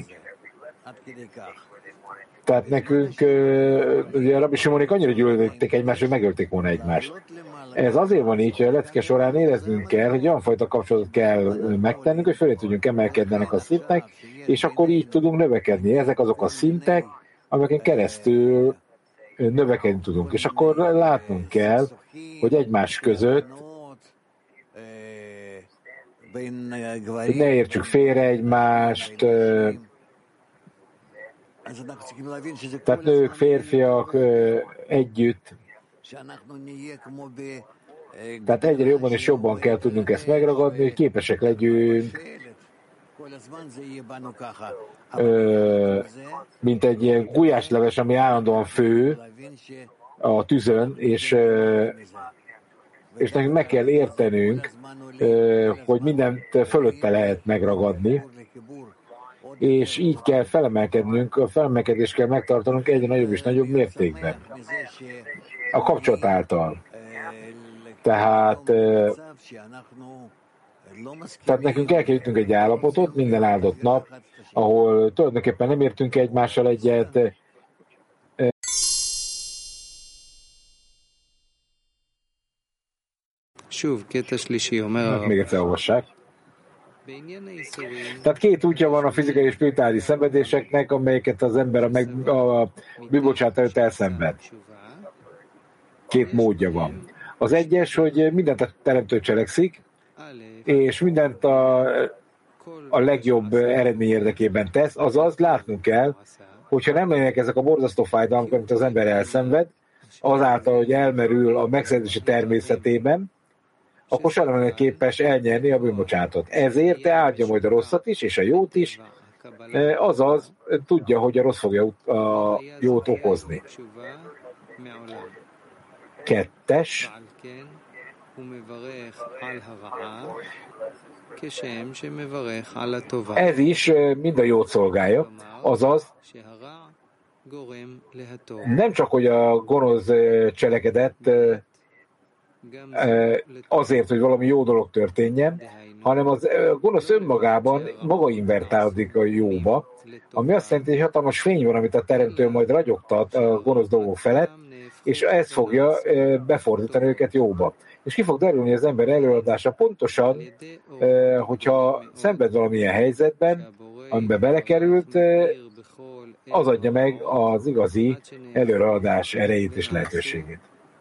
tehát nekünk, ugye Rabbi Simonék annyira gyűlölték egymást, hogy megölték volna egymást. Ez azért van így, hogy a lecke során éreznünk kell, hogy olyan fajta kapcsolatot kell megtennünk, hogy fölé tudjunk emelkedni ennek a szintnek, és akkor így tudunk növekedni. Ezek azok a szintek, amelyeken keresztül növekedni tudunk. És akkor látnunk kell, hogy egymás között, hogy ne értsük félre egymást, tehát nők, férfiak együtt. Tehát egyre jobban és jobban kell tudnunk ezt megragadni, hogy képesek legyünk, mint egy ilyen gulyásleves, ami állandóan fő a tűzön, és nekünk meg kell értenünk, hogy mindent fölötte lehet megragadni, és így kell felemelkednünk, a felemelkedést kell megtartanunk egyre nagyobb és nagyobb mértékben. A kapcsolat által. Tehát nekünk el kell jutnunk egy állapotot minden áldott nap, ahol tulajdonképpen nem értünk egymással egyet, még egyszer olvassák. Tehát két útja van a fizikai és spirituális szenvedéseknek, amelyeket az ember a bűnbocsánat előtt elszenved. Két módja van. Az egyes, hogy mindent a teremtő cselekszik, és mindent a legjobb eredmény érdekében tesz, azaz látnunk kell, hogyha nem lennének ezek a borzasztó fájdalmak, amit az ember elszenved, azáltal, hogy elmerül a megszerzési természetében, akkor sem lenne képes elnyerni a bűnbocsánatot. Ezért te áldja majd a rosszat is, és a jót is, azaz tudja, hogy a rossz fogja a jót okozni. kettes. ועל כן הוא מברך על הרעה כשם שמברך על הטובה. Ez is mind a jót szolgálja, azaz שהרע גורם להטוב. nem csak, hogy a gonosz cselekedett azért, hogy valami jó dolog történjen, hanem az gonosz önmagában maga invertálódik a jóba, ami azt jelenti, hogy hatalmas fény van, amit a teremtő majd ragyogtat a gonosz dolgok felett, és ez fogja befordítani őket jóba. És ki fog derülni az ember előadása pontosan, hogyha szenved valamilyen helyzetben, amiben belekerült, az adja meg az igazi előadás erejét és lehetőségét.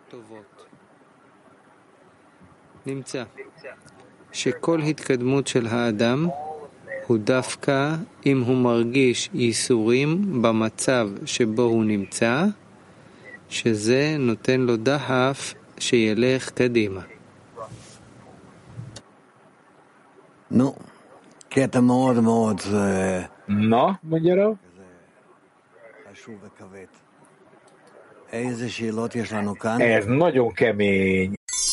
נמצא שכל התקדמות של האדם הוא דווקא אם הוא מרגיש ייסורים במצב שבו הוא נמצא, שזה נותן לו דחף שילך קדימה. נו, קטע מאוד מאוד Na, mondja rá. חשוב וכבד. איזה שאלות יש לנו כאן? Ez nagyon kemény.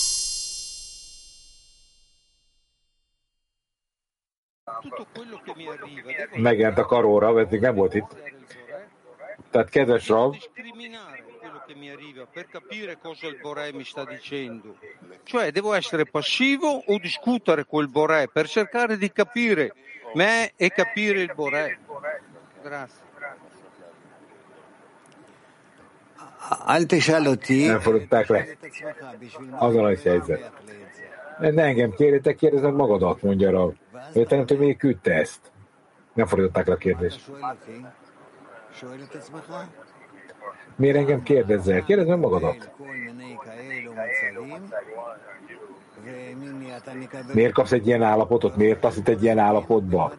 Megjelent a karóra, mert még nem volt itt. Tehát kedves Rav, per capire cosa il Boré mi sta dicendo. Cioè devo essere passivo o discutere col Boré per cercare di capire me e capire il Boré. Grazie. אל תשאל אותי. nem fordították le. Az a nagy helyzet. Ne engem kérjetek, kérdezem magadat, mondja Rav. Hogy te nem tudom, miért küldte ezt. Nem fordították le a kérdést. Miért engem kérdezzel? Kérdezd meg magadat. Miért kapsz egy ilyen állapotot? Miért taszít egy ilyen állapotba?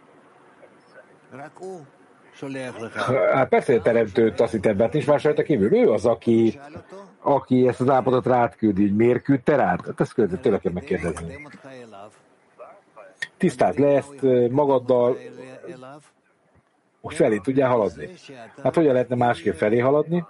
Hát persze, hogy a teremtő taszít ebben, nincs más rajta kívül. Ő az, aki ezt az állapotot rád küldi. Miért küldte rád? Hát ezt tőle kell megkérdezni. Tisztáld le ezt magaddal, hogy felé tudjál haladni. Hát hogyan lehetne másképp felé haladni?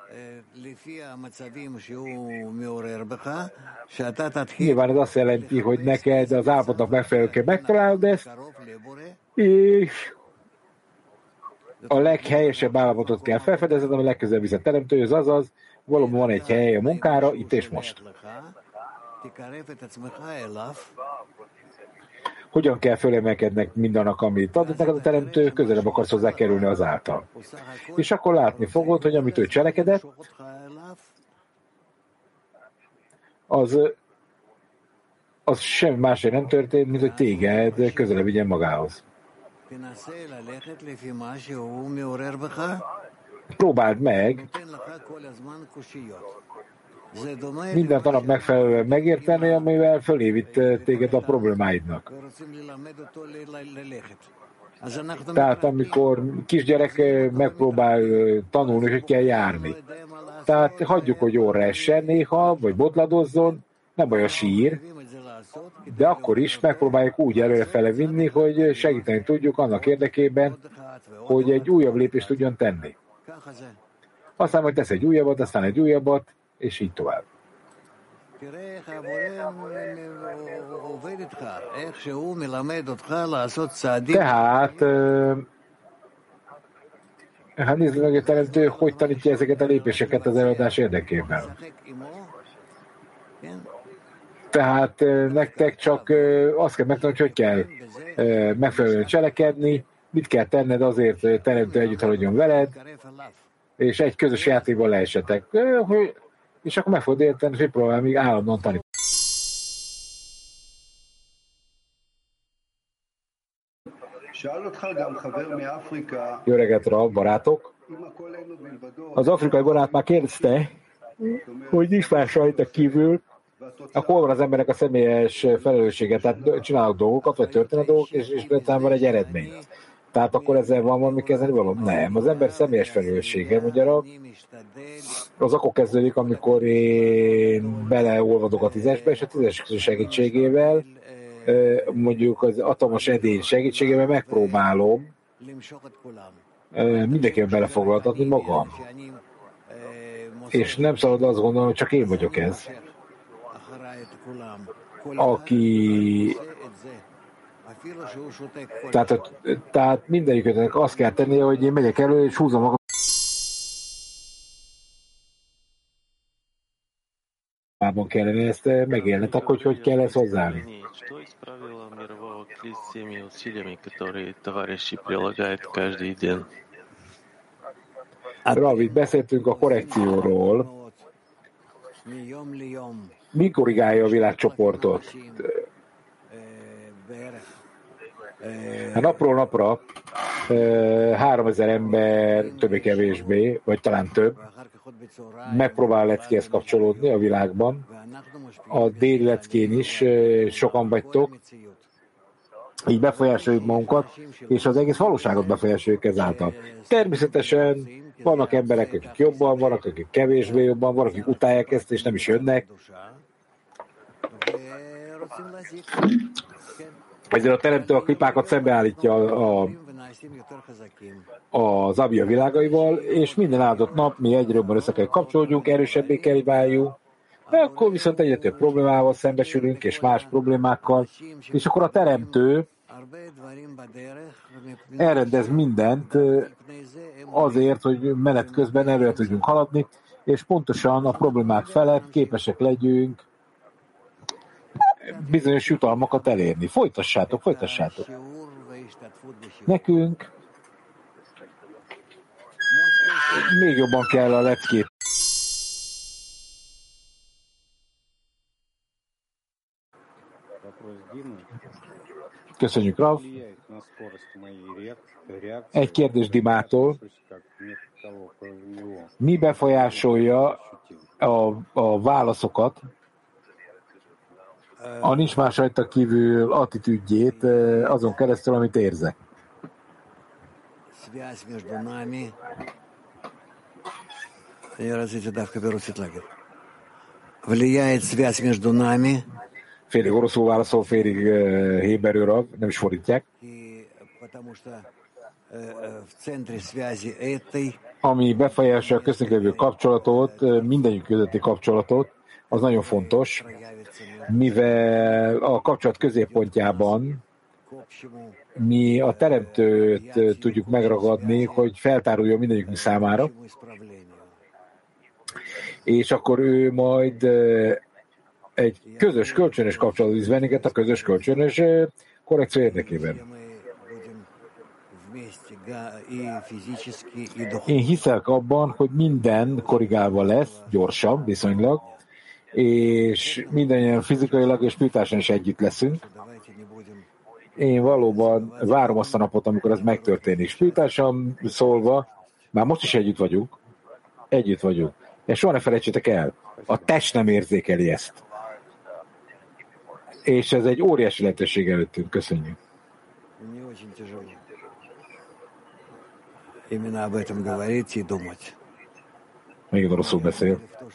Nyilván ez azt jelenti, hogy neked az állapotnak megfelelően kell megtalálnod ezt, és a leghelyesebb állapotot kell felfedezned, ami legközelebb visz a teremtőhöz, azaz valóban van egy hely a munkára, itt és most. Hogyan kell fölemelkednek mindannak, amit adott neked a teremtő, közelebb akarsz hozzá kerülni azáltal. És akkor látni fogod, hogy amit ő cselekedett, az semmi másért nem történt, mint hogy téged közelebb vigyen magához. Próbáld meg mindent annak megfelelően megérteni, amivel fölévitt téged a problémáidnak. Tehát amikor kisgyerek megpróbál tanulni, hogy kell járni. Tehát hagyjuk, hogy orra essen néha, vagy botladozzon, nem baj a sír, de akkor is megpróbáljuk úgy előrefele vinni, hogy segíteni tudjuk annak érdekében, hogy egy újabb lépést tudjon tenni. Aztán majd tesz egy újabbat, aztán egy újabbat, és így tovább. Tehát hát nézd meg a teremtő, hogy tanítja ezeket a lépéseket az előadás érdekében. Tehát nektek csak azt kell megtanulni, hogy kell megfelelően cselekedni, mit kell tenned azért, hogy a teremtő együtt haladjon veled, és egy közös játékban leessetek. És akkor meg fogod érteni, hogy próbál még állandóan tanítani. Jó reggelt, Rav, barátok! Az afrikai barát már kérdezte, hogy nincs más rajta kívül, akkor hol van az embernek a személyes felelőssége, tehát csinálok dolgokat, vagy történnek dolgok, és van egy eredmény. Tehát akkor ezzel van valami kezdeni valami? Nem, az ember személyes felelőssége, mondja, az akkor kezdődik, amikor én beleolvadok a tízesbe, és a tízes segítségével, mondjuk az atomos edény segítségével megpróbálom mindenkiben belefoglaltatni magam. És nem szabad azt gondolni, hogy csak én vagyok ez, aki... Tehát mindenikőnek azt kell tennie, hogy én megyek elő, és húzom magam. Kellene ezt megélnetek, hogy kell ezt hozzáállni. Ravid, beszéltünk a korrekcióról. Mi korrigálja a világcsoportot? Napról napra 3000 ember, többé-kevésbé, vagy talán több, megpróbál leckéhez kapcsolódni a világban. A déli leckén is sokan vagytok, így befolyásoljuk magunkat, és az egész valóságot befolyásoljuk ezáltal. Természetesen vannak emberek, akik jobban, vannak, akik kevésbé jobban, vannak, akik utálják ezt, és nem is jönnek. Ezért a teremtő a klipákat szembeállítja az Abia világaival, és minden áldott nap mi egyre jobban össze kell kapcsolódjunk, erősebbé kell váljunk, de akkor viszont egyre több problémával szembesülünk, és más problémákkal, és akkor a teremtő elrendez mindent azért, hogy menet közben előre tudjunk haladni, és pontosan a problémák felett képesek legyünk bizonyos jutalmakat elérni. Folytassátok. Nekünk még jobban kell a leckét. Köszönjük, Rav. Egy kérdés Dimától. Mi befolyásolja a válaszokat, a nincs más rajta kívül attitűdjét azon keresztül, amit érzek? Félig oroszul válaszol, félig héberőra, nem is fordítják. Ami befolyásolja a köztünk lévő kapcsolatot, mindenjük közötti kapcsolatot, az nagyon fontos, mivel a kapcsolat középpontjában mi a teremtőt tudjuk megragadni, hogy feltáruljon mindegyikünk számára, és akkor ő majd egy közös kölcsönös kapcsolatot visz bennünket a közös kölcsönös korrekció érdekében. Én hiszek abban, hogy minden korrigálva lesz, gyorsabb viszonylag, és mindannyian fizikailag és spirituálisan is együtt leszünk. Én valóban várom azt a napot, amikor ez megtörténik. Spirituálisan szólva, már most is együtt vagyunk. És soha ne felejtsétek el, a test nem érzékeli ezt. És ez egy óriási lehetőség előttünk. Köszönjük. Még rosszul beszél.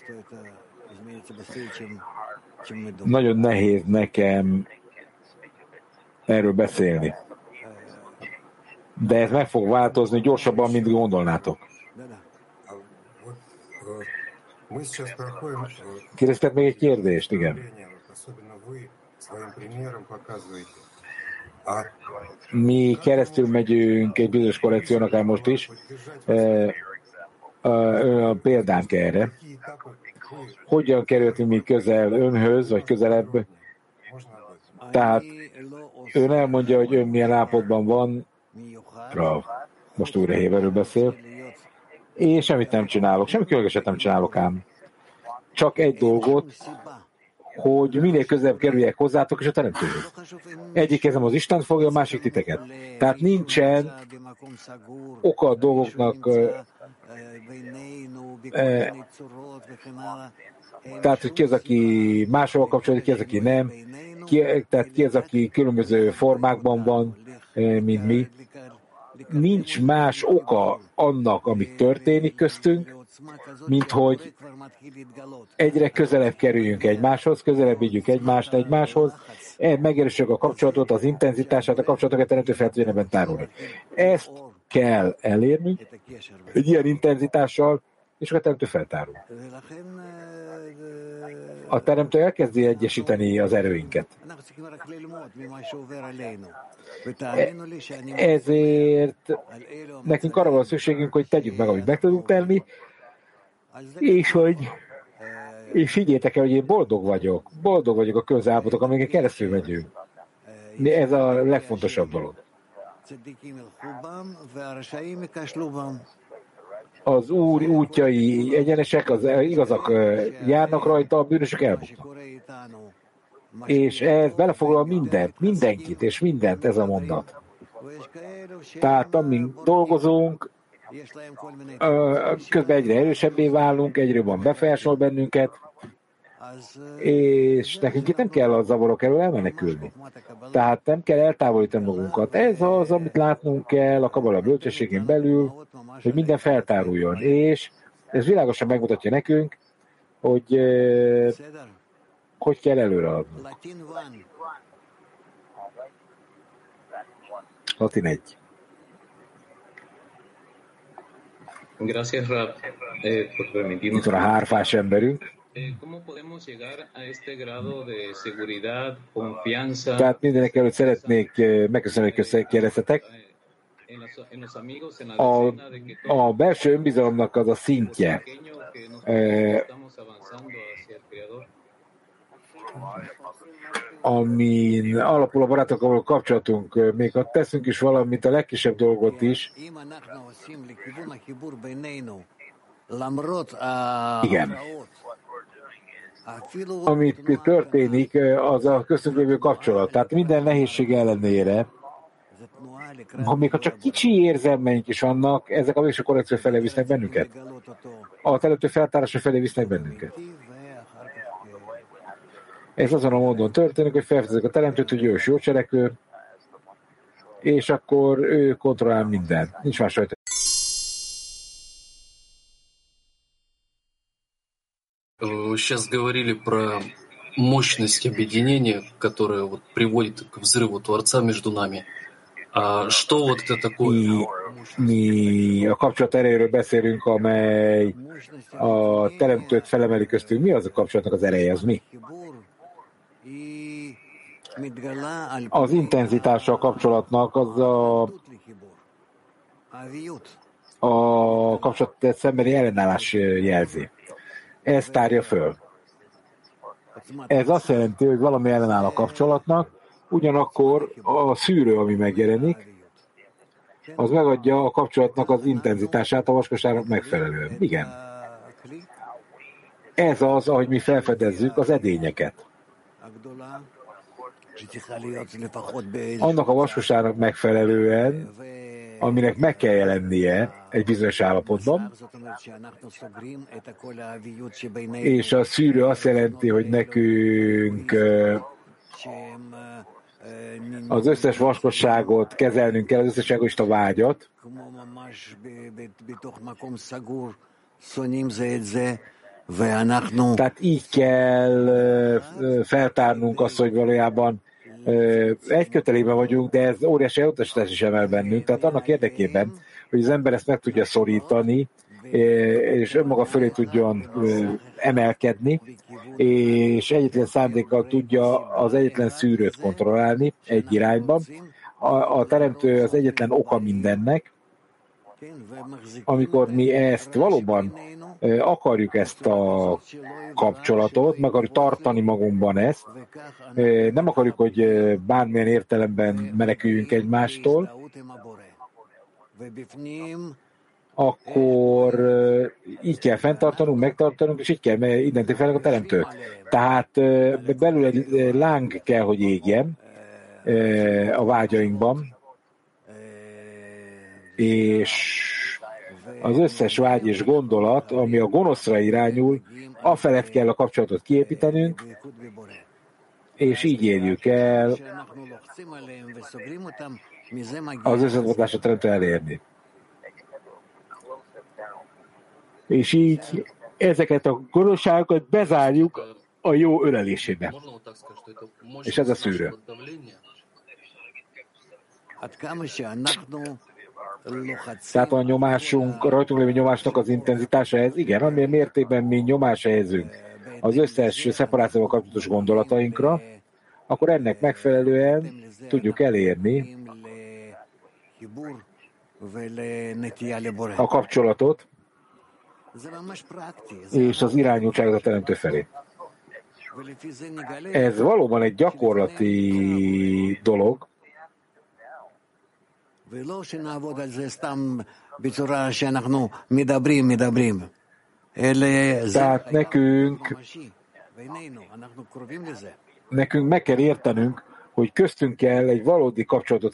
Nagyon nehéz nekem erről beszélni. De ez meg fog változni gyorsabban, mint gondolnátok. Kérdeztek még egy kérdést? Igen. Mi keresztül megyünk egy bizonyos korrekción, akár most is. A példánk erre. Hogyan kerültünk mi közel önhöz, vagy közelebb? Tehát ön elmondja, hogy ön milyen állapotban van, most újra héberül beszél, és semmit nem csinálok, semmi különöset nem csinálok ám. Csak egy dolgot, hogy minél közelebb kerüljek hozzátok, és a teremtőhöz. Egyik kezem az Istent fogja, a másik titeket. Tehát nincsen oka a dolgoknak, tehát, hogy ki az, aki máshol kapcsolódik, ki az, aki nem, tehát ki az, aki különböző formákban van, mint mi. Nincs más oka annak, amit történik köztünk, mint hogy egyre közelebb kerüljünk egymáshoz, közelebb vigyük egymást egymáshoz, megerősödjük a kapcsolatot, az intenzitását, a kapcsolatokat teremtő fel tudjon ebben tárolni. Ezt kell elérni egy ilyen intenzitással, és a teremtő feltárul. A teremtő elkezdi egyesíteni az erőinket. Ezért nekünk arra van szükségünk, hogy tegyük meg, amit meg tudunk tenni, és higgyétek el, hogy én boldog vagyok a közállapotok, amiket keresztül megyünk. Ez a legfontosabb dolog. Az Úr útjai egyenesek, az igazak járnak rajta, a bűnösök elbuknak. És ez belefoglal mindenkit és mindent ez a mondat. Tehát amint dolgozunk, közben egyre erősebbé válunk, egyre jobban befolyásol bennünket, és nekünk itt nem kell a zavarok elől elmenekülni. Tehát nem kell eltávolítani magunkat. Ez az, amit látnunk kell a kabala bölcsességén belül, hogy minden feltáruljon. És ez világosan megmutatja nekünk, hogy kell előreadnunk. Latin 1. Gracias, Rab, por permitirnos. Itt van a hárfás emberünk. ¿Cómo podemos llegar a este grado de seguridad, confianza? Tehát mindenek előtt szeretnék megköszönni, hogy kérdeztetek. A belső önbizalomnak az a szintje, amin alapul a barátokkal való kapcsolatunk, még ha teszünk is valamit, a legkisebb dolgot is. Igen. Amit történik, az a köztünk lévő kapcsolat. Tehát minden nehézség ellenére, még ha csak kicsi érzelmeink is vannak, ezek a végső korrekció felé visznek bennünket. A teremtő feltárása felé visznek bennünket. Ez azon a módon történik, hogy felfedezik a teremtőt, hogy ő is jó cselekvő, és akkor ő kontrollál mindent. Nincs más rajta. Вы сейчас говорили про мощность объединения, которая вот приводит к взрыву Творца между нами. А что вот это такое? Mi a kapcsolat erejéről beszélünk, amely a teremtőt felemeli köztünk. Mi az a kapcsolatnak az ereje? Az mi? Az intenzitása a kapcsolatnak az a kapcsolat szembeni ellenállás jelzi. Ez tárja föl. Ez azt jelenti, hogy valami ellenáll a kapcsolatnak, ugyanakkor a szűrő, ami megjelenik, az megadja a kapcsolatnak az intenzitását a vaskosságnak megfelelően. Igen. Ez az, ahogy mi felfedezzük az edényeket. Annak a vaskosságnak megfelelően, aminek meg kell jelennie egy bizonyos állapotban, és a szűrő azt jelenti, hogy nekünk az összes vaskosságot kezelnünk kell, az összes egoista vágyat, tehát így kell feltárnunk azt, hogy valójában egy kötelében vagyunk, de ez óriási elutasítás is emel bennünk, tehát annak érdekében, hogy az ember ezt meg tudja szorítani, és önmaga fölé tudjon emelkedni, és egyetlen szándékkal tudja az egyetlen szűrőt kontrollálni egy irányban. A teremtő az egyetlen oka mindennek. Amikor mi ezt valóban akarjuk, ezt a kapcsolatot, meg akarjuk tartani magunkban ezt, nem akarjuk, hogy bármilyen értelemben meneküljünk egymástól, akkor így kell fenntartanunk, megtartanunk, és így kell identifikálnunk a teremtőt. Tehát belül egy láng kell, hogy égjen a vágyainkban, és az összes vágy és gondolat, ami a gonoszra irányul, afelett kell a kapcsolatot kiépítenünk, és így érjük el az összeadásra teremtő elérni. És így ezeket a gonoszságokat bezárjuk a jó ölelésébe. És ez a szűrő. Tehát a nyomásunk, a rajtunk lévő nyomásnak az intenzitása ez, igen, amilyen mértékben mi nyomás helyezünk az összes szeparációval kapcsolatos gondolatainkra, akkor ennek megfelelően tudjuk elérni a kapcsolatot és az irányultságot a teremtő felé. Ez valóban egy gyakorlati dolog, tehát nekünk meg kell értenünk, hogy köztünk kell egy valódi kapcsolatot.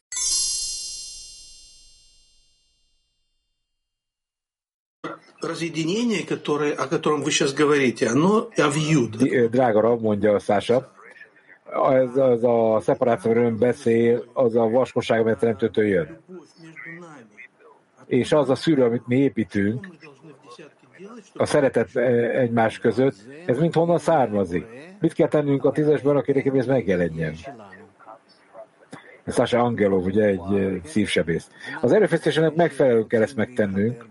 Разъединение, о котором вы сейчас говорите, оно авьют. Drága Rab, mondja a Szása, az a szeparációról ön beszél, az a vaskosság, amely teremtőtől jön. És az a szűrő, amit mi építünk, a szeretet egymás között, ez mindhonnan származik. Mit kell tennünk a 10-esben, annak érdekében, ez megjelenjen? Sasha Angelov, ugye egy szívsebész. Az erőfeszítésének megfelelően kell ezt megtennünk.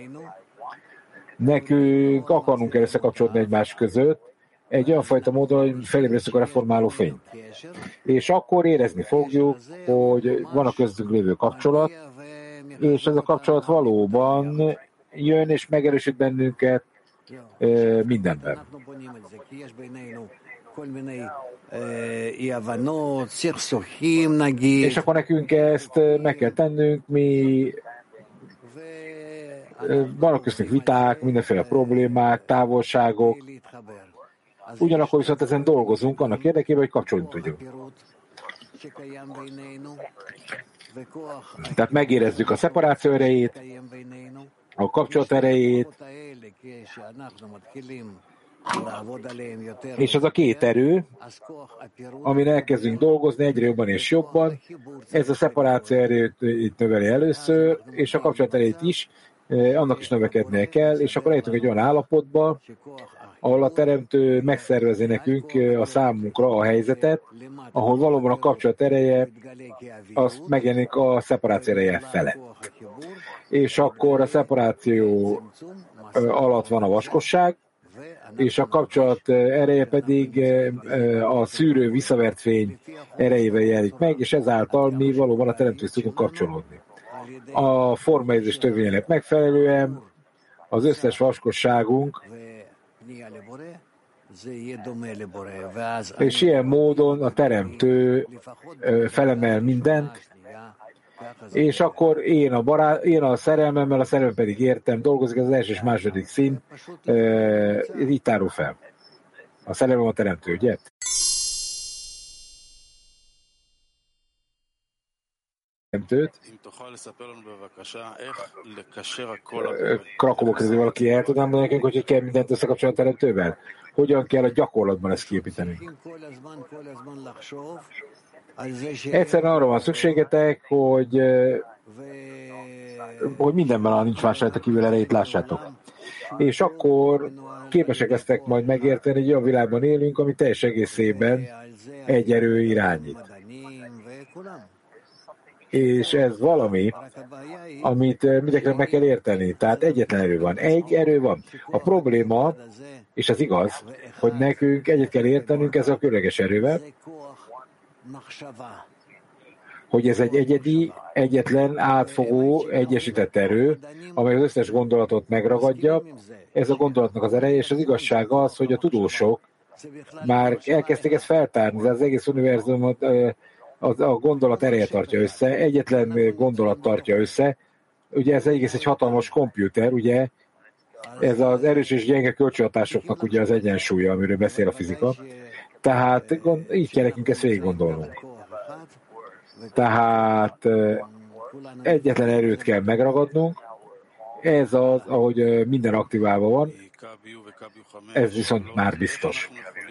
Nekünk akarnunk kell összekapcsolódni egymás között egy olyan fajta módon, hogy felébresztjük a reformáló fényt. És akkor érezni fogjuk, hogy van a köztünk lévő kapcsolat, és ez a kapcsolat valóban jön és megerősít bennünket mindenben. És akkor nekünk ezt meg kell tennünk, mi vannak köztünk viták, mindenféle problémák, távolságok, ugyanakkor viszont ezen dolgozunk annak érdekében, hogy kapcsolni tudjunk. Tehát megérezzük a szeparáció erejét, a kapcsolat erejét, és az a két erő, amin elkezdünk dolgozni egyre jobban és jobban, ez a szeparáció erőt itt növeli először, és a kapcsolat erejét is, annak is növekednie kell, és akkor eljutunk egy olyan állapotba, ahol a teremtő megszervezi nekünk a számunkra a helyzetet, ahol valóban a kapcsolat ereje, az megjelenik a szeparáció ereje felett. És akkor a szeparáció alatt van a vaskosság, és a kapcsolat ereje pedig a szűrő visszavert fény erejével jelenik meg, és ezáltal mi valóban a teremtőhöz tudunk kapcsolódni. A formaérzés törvényének megfelelően az összes vaskosságunk, és ilyen módon a teremtő felemel mindent, és akkor én a szerelmemmel, a szerelem pedig értem, dolgozik az első és második szín, így tárul fel. A szerelem a teremtő, ugye? Krakóba közül valaki el tudnám mondani nekünk, hogy kell mindent összekapcsolni a teremtővel? Hogyan kell a gyakorlatban ezt kiépíteni? Egyszerűen arra van szükségetek, hogy mindenben a nincs más rajta kívül erejét lássátok. És akkor képesek lesztek majd megérteni, hogy olyan világban élünk, ami teljes egészében egy erő irányít. És ez valami, amit mindenkinek meg kell érteni. Tehát egyetlen erő van. Egy erő van. A probléma, és ez igaz, hogy nekünk egyet kell értenünk ezzel a különleges erővel, hogy ez egy egyedi, egyetlen, átfogó, egyesített erő, amely az összes gondolatot megragadja. Ez a gondolatnak az ereje, és az igazság az, hogy a tudósok már elkezdték ezt feltárni, de az egész univerzumot a gondolat ereje tartja össze, egyetlen gondolat tartja össze. Ugye ez egész egy hatalmas kompjúter, ugye ez az erős és gyenge kölcsönhatásoknak ugye az egyensúlya, amiről beszél a fizika. Tehát így kell nekünk ezt végig gondolnunk. Tehát egyetlen erőt kell megragadnunk, ez az, ahogy minden aktiválva van, ez viszont már biztos.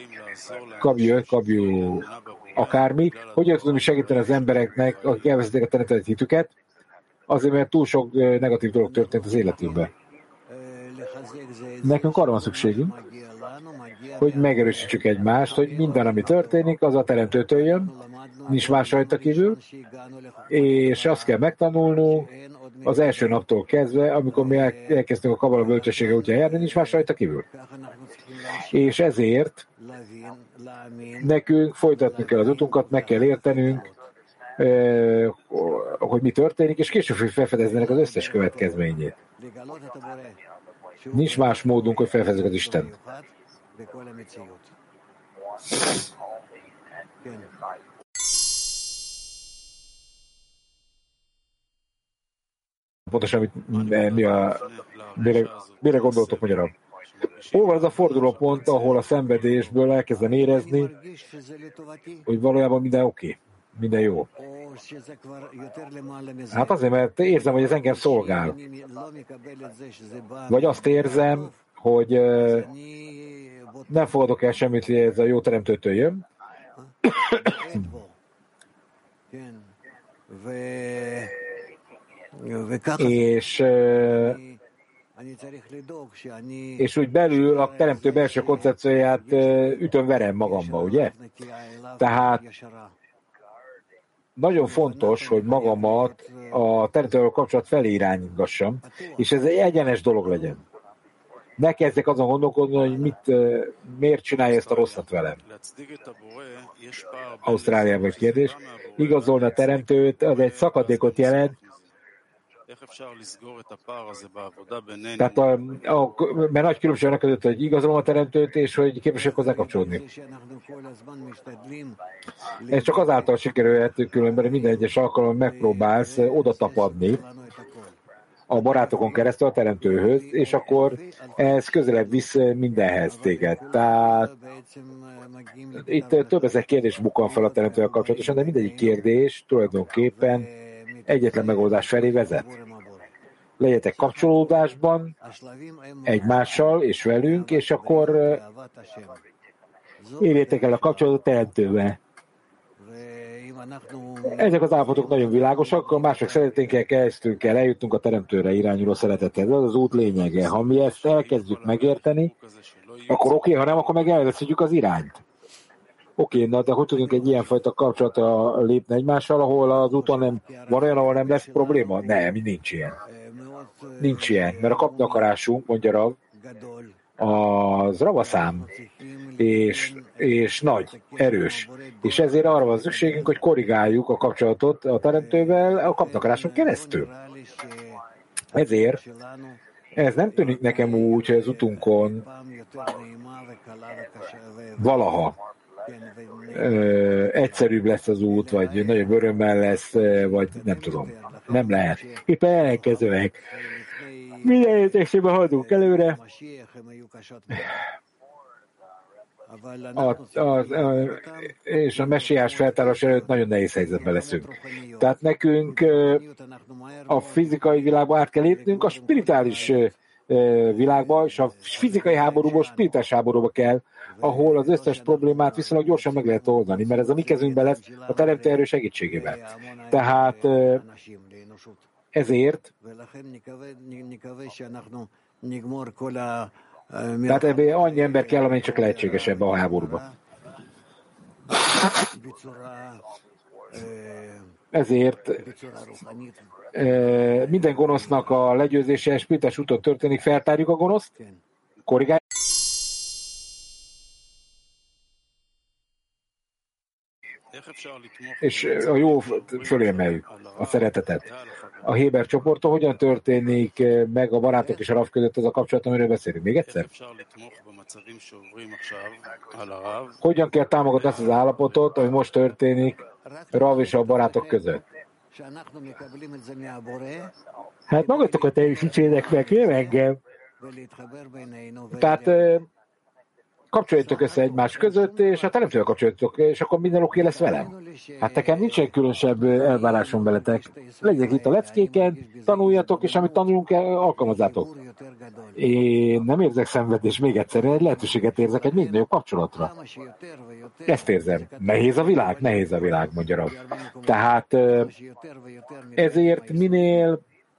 Kabjú akármi, hogyan tudom segíteni az embereknek, akik elveszítik a teremtett hitüket, azért, mert túl sok negatív dolog történt az életünkben. Nekünk arra van szükségünk, hogy megerősítsük egymást, hogy minden, ami történik, az a teremtőtől jön, nincs más rajta kívül, és azt kell megtanulnunk az első naptól kezdve, amikor mi elkezdtünk a kabala bölcsessége útján járni, nincs más rajta kívül. És ezért nekünk folytatni kell az utunkat, meg kell értenünk, hogy mi történik, és később felfedeznek az összes következményét. Nincs más módunk, hogy felfedezzük az Istent. Pontosan, mire gondoltok magyarul? Hol van az a fordulópont, ahol a szenvedésből elkezdem érezni, hogy valójában minden oké, minden jó. Hát azért, mert érzem, hogy ez engem szolgál. Vagy azt érzem, hogy nem fogadok el semmit, hogy ez a jó teremtőtől jön. És úgy belül a teremtő belső koncepcióját ütöm-verem magamba, ugye? Tehát nagyon fontos, hogy magamat a teremtővel kapcsolat felé irányítassam, és ez egy egyenes dolog legyen. Ne kezdjek azon gondolkodni, hogy miért csinálja ezt a rosszat velem. Ausztráliában egy kérdés. Igazolni a teremtőt, az egy szakadékot jelent. Tehát mert nagy különbség van között, hogy igazolom a teremtőt, és hogy képesek hozzá kapcsolódni. Ez csak azáltal sikerülhet, különben minden egyes alkalommal megpróbálsz oda tapadni a barátokon keresztül a teremtőhöz, és akkor ez közelebb visz mindenhez téged. Tehát itt több ezer kérdés bukkan fel a teremtővel kapcsolatosan, de mindegyik kérdés tulajdonképpen egyetlen megoldás felé vezet. Legyetek kapcsolódásban egymással és velünk, és akkor érjétek el a kapcsolatot teremtővel. Ezek az állapotok nagyon világosak, a mások szereténkkel keresztül kell eljutnunk a teremtőre irányuló szeretethez. Ez az út lényege. Ha mi ezt elkezdjük megérteni, akkor oké, ha nem, akkor meg elveszítjük az irányt. Oké, de hogy tudunk egy ilyenfajta kapcsolatra lépni egymással, ahol az úton nem van olyan, ahol nem lesz probléma? Nem, nincs ilyen. Nincs ilyen, mert a kapni akarásunk, mondja Rav, az ravaszám, és nagy, erős. És ezért arra van szükségünk, hogy korrigáljuk a kapcsolatot a teremtővel a kapni akaráson keresztül. Ezért ez nem tűnik nekem úgy, hogy az utunkon valaha egyszerűbb lesz az út, vagy nagyobb örömmel lesz, vagy nem tudom. Nem lehet. Éppen ellenkezőleg. Minden értékségben haladunk előre. És a messiás feltárás előtt nagyon nehéz helyzetben leszünk. Tehát nekünk a fizikai világba át kell lépnünk, a spirituális világba, és a fizikai háborúból spirituális háborúba kell, ahol az összes problémát viszonylag gyorsan meg lehet oldani, mert ez a mi kezünkben lesz a teremtő erő segítségével. Tehát ezért tehát ebben annyi ember kell, amely csak lehetséges ebben a háborúban. Ezért minden gonosznak a legyőzése spirituális úton történik, feltárjuk a gonoszt, korrigáljuk, és a jó fölé emeljük a szeretetet. A Héber csoporton hogyan történik meg a barátok és a Rav között az a kapcsolat, amiről beszélünk? Még egyszer? Hogyan kell támogatni azt az állapotot, ami most történik Rav és a barátok között? Hát magatokat teljesítsétek meg, nem engem. Tehát kapcsoljatok össze egymás között, és a teremtővel kapcsoljatok, és akkor minden oké lesz velem. Hát nekem nincsen különösebb elvárásom veletek. Legyetek itt a leckéken, tanuljatok, és amit tanulunk, alkalmazzátok. Én nem érzek szenvedést, még egyszer, egy lehetőséget érzek egy még nagyobb kapcsolatra. Ezt érzem. Nehéz a világ, mondja Rav. Tehát ezért minél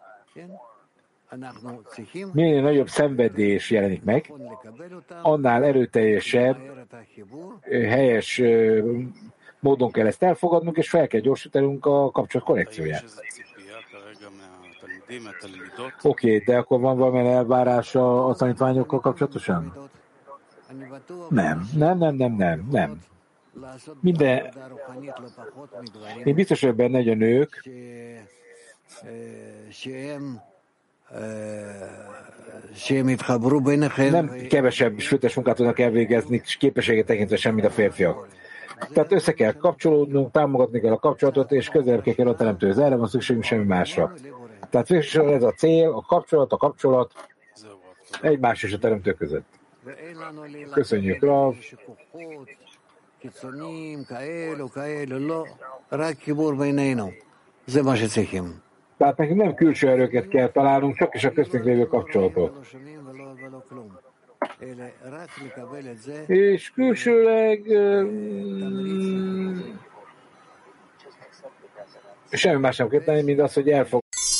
nagyobb szenvedés jelenik meg, annál erőteljesebb, helyes módon kell ezt elfogadnunk, és fel kell gyorsítanunk a kapcsolat korrekcióját. Oké, de akkor van valamilyen elvárás a tanítványokkal kapcsolatosan? Nem. Minden... Én biztos vagyok benne, hogy a nők nem kevesebb sütés munkát tudnak elvégezni, és képességet tekintve sem, mint a férfiak. Tehát össze kell kapcsolódnunk, támogatni kell a kapcsolatot, és közelebb kell a teremtőhöz. Erre van szükségünk, semmi másra. Tehát végül ez a cél, a kapcsolat egymás és a teremtő között. Köszönjük, Rav. Tehát nekünk nem külső erőket kell találnunk, csak is a köztünk lévő kapcsolatot. És külsőleg semmi más nem kell tenni, mint az, hogy elfog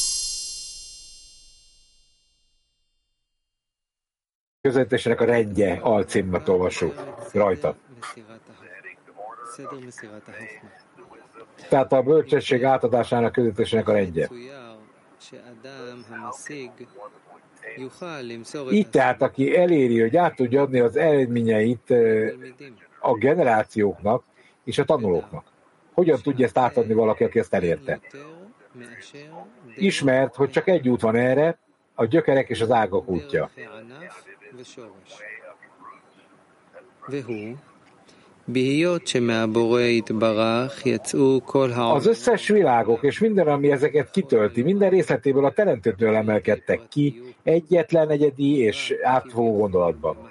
közelítésének a rendje alcímmet olvassuk rajta. Tehát a bölcsesség átadásának közelítésének a rendje. Így tehát, aki eléri, hogy át tudja adni az eredményeit a generációknak és a tanulóknak. Hogyan tudja ezt átadni valaki, aki ezt elérte? Ismert, hogy csak egy út van erre, a gyökerek és az ágak útja. Az összes világok és minden, ami ezeket kitölti, minden részletéből a teremtőtől emelkedtek ki egyetlen, egyedi és átfogó gondolatban.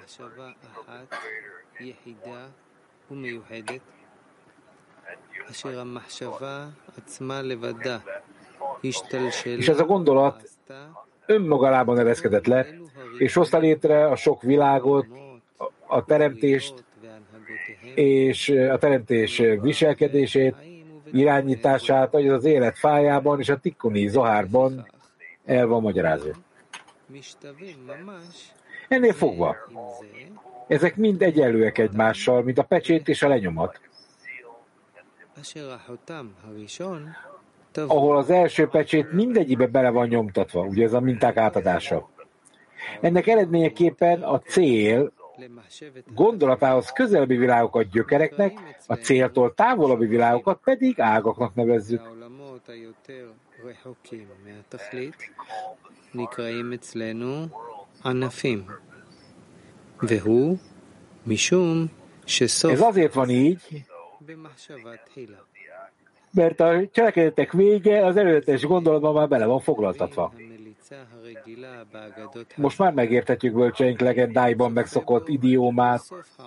És ez a gondolat önmagában ereszkedett le, és hozta létre a sok világot, a teremtést, és a teremtés viselkedését, irányítását, hogy az élet fájában és a Tikkuni Zohárban el van magyarázva. Ennél fogva, ezek mind egyenlőek egymással, mint a pecsét és a lenyomat. Ahol az első pecsét mindegyibe bele van nyomtatva, ugye ez a minták átadása. Ennek eredményeképpen a cél gondolatához közelebbi világokat gyökereknek, a céltól távolabbi világokat pedig ágaknak nevezzük. Ez azért van így, mert a cselekedetek vége az előzetes gondolatban már bele van foglaltatva. Most már megérthetjük bölcseink legendáiban megszokott idiómát,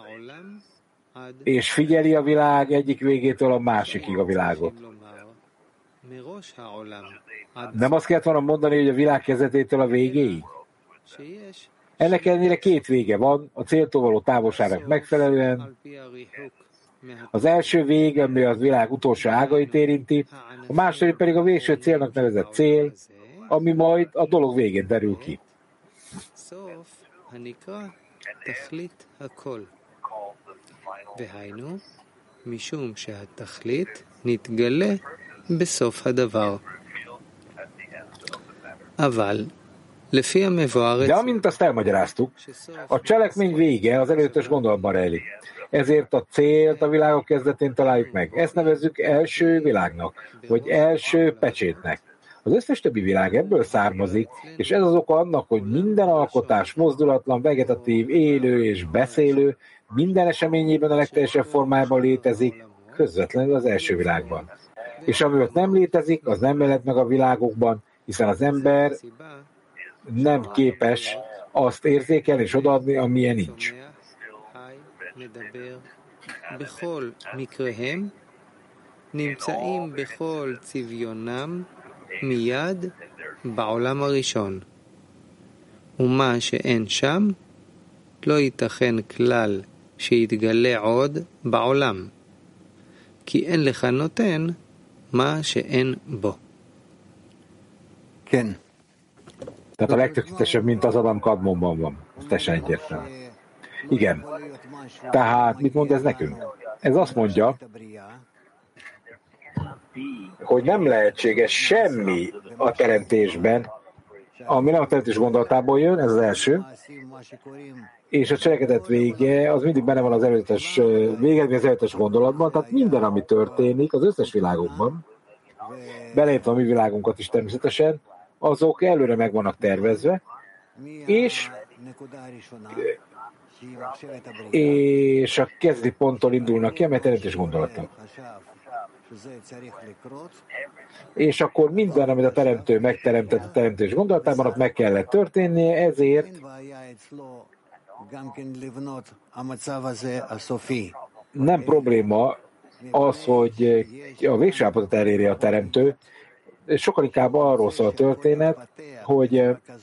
és figyeli a világ egyik végétől a másikig a világot. Nem azt kellett volna mondani, hogy a világ kezdetétől a végéig? Ennek ellenére két vége van, a céltól való távolságnak megfelelően. Az első vég, ami a világ utolsó ágait érinti, a második pedig a végső célnak nevezett cél, ami majd a dolog végén derül ki. De amint azt elmagyaráztuk, a cselekmény vége az előttes gondolatban rejlik. Ezért a célt a világok kezdetén találjuk meg. Ezt nevezzük első világnak, vagy első pecsétnek. Az összes többi világ ebből származik, és ez az oka annak, hogy minden alkotás mozdulatlan, vegetatív, élő és beszélő minden eseményében a legteljesebb formájában létezik, közvetlenül az első világban. És ami ott nem létezik, az nem jelent meg a világokban, hiszen az ember nem képes azt érzékelni és odaadni, amilyen nincs. נמצאים בכל צביונם מיד בעולם הראשון. ומה שאין שם לא ייתכן כלל שיתגלה עוד בעולם. כי אין לך נותן מה שאין בו. כן. Tehát a legtökéletesebb, mint az Adam Kadmonban van. Ez teljesen egyértelmű. Igen. Tehát mit mond ez nekünk? Ez azt mondja, hogy nem lehetséges semmi a teremtésben, ami nem a teremtés gondolatából jön, ez az első, és a cselekedet vége, az mindig benne van az előzetes vége, az előzetes gondolatban, tehát minden, ami történik az összes világunkban, beleértve a mi világunkat is természetesen, azok előre meg vannak tervezve, és a kezdeti ponttól indulnak ki, amely teremtés gondolata. És akkor minden, amit a teremtő megteremtett a teremtés gondolatában, ott meg kellett történnie, ezért nem probléma az, hogy a végső állapotot eléri a teremtő, sokkal inkább arról szól a történet, hogy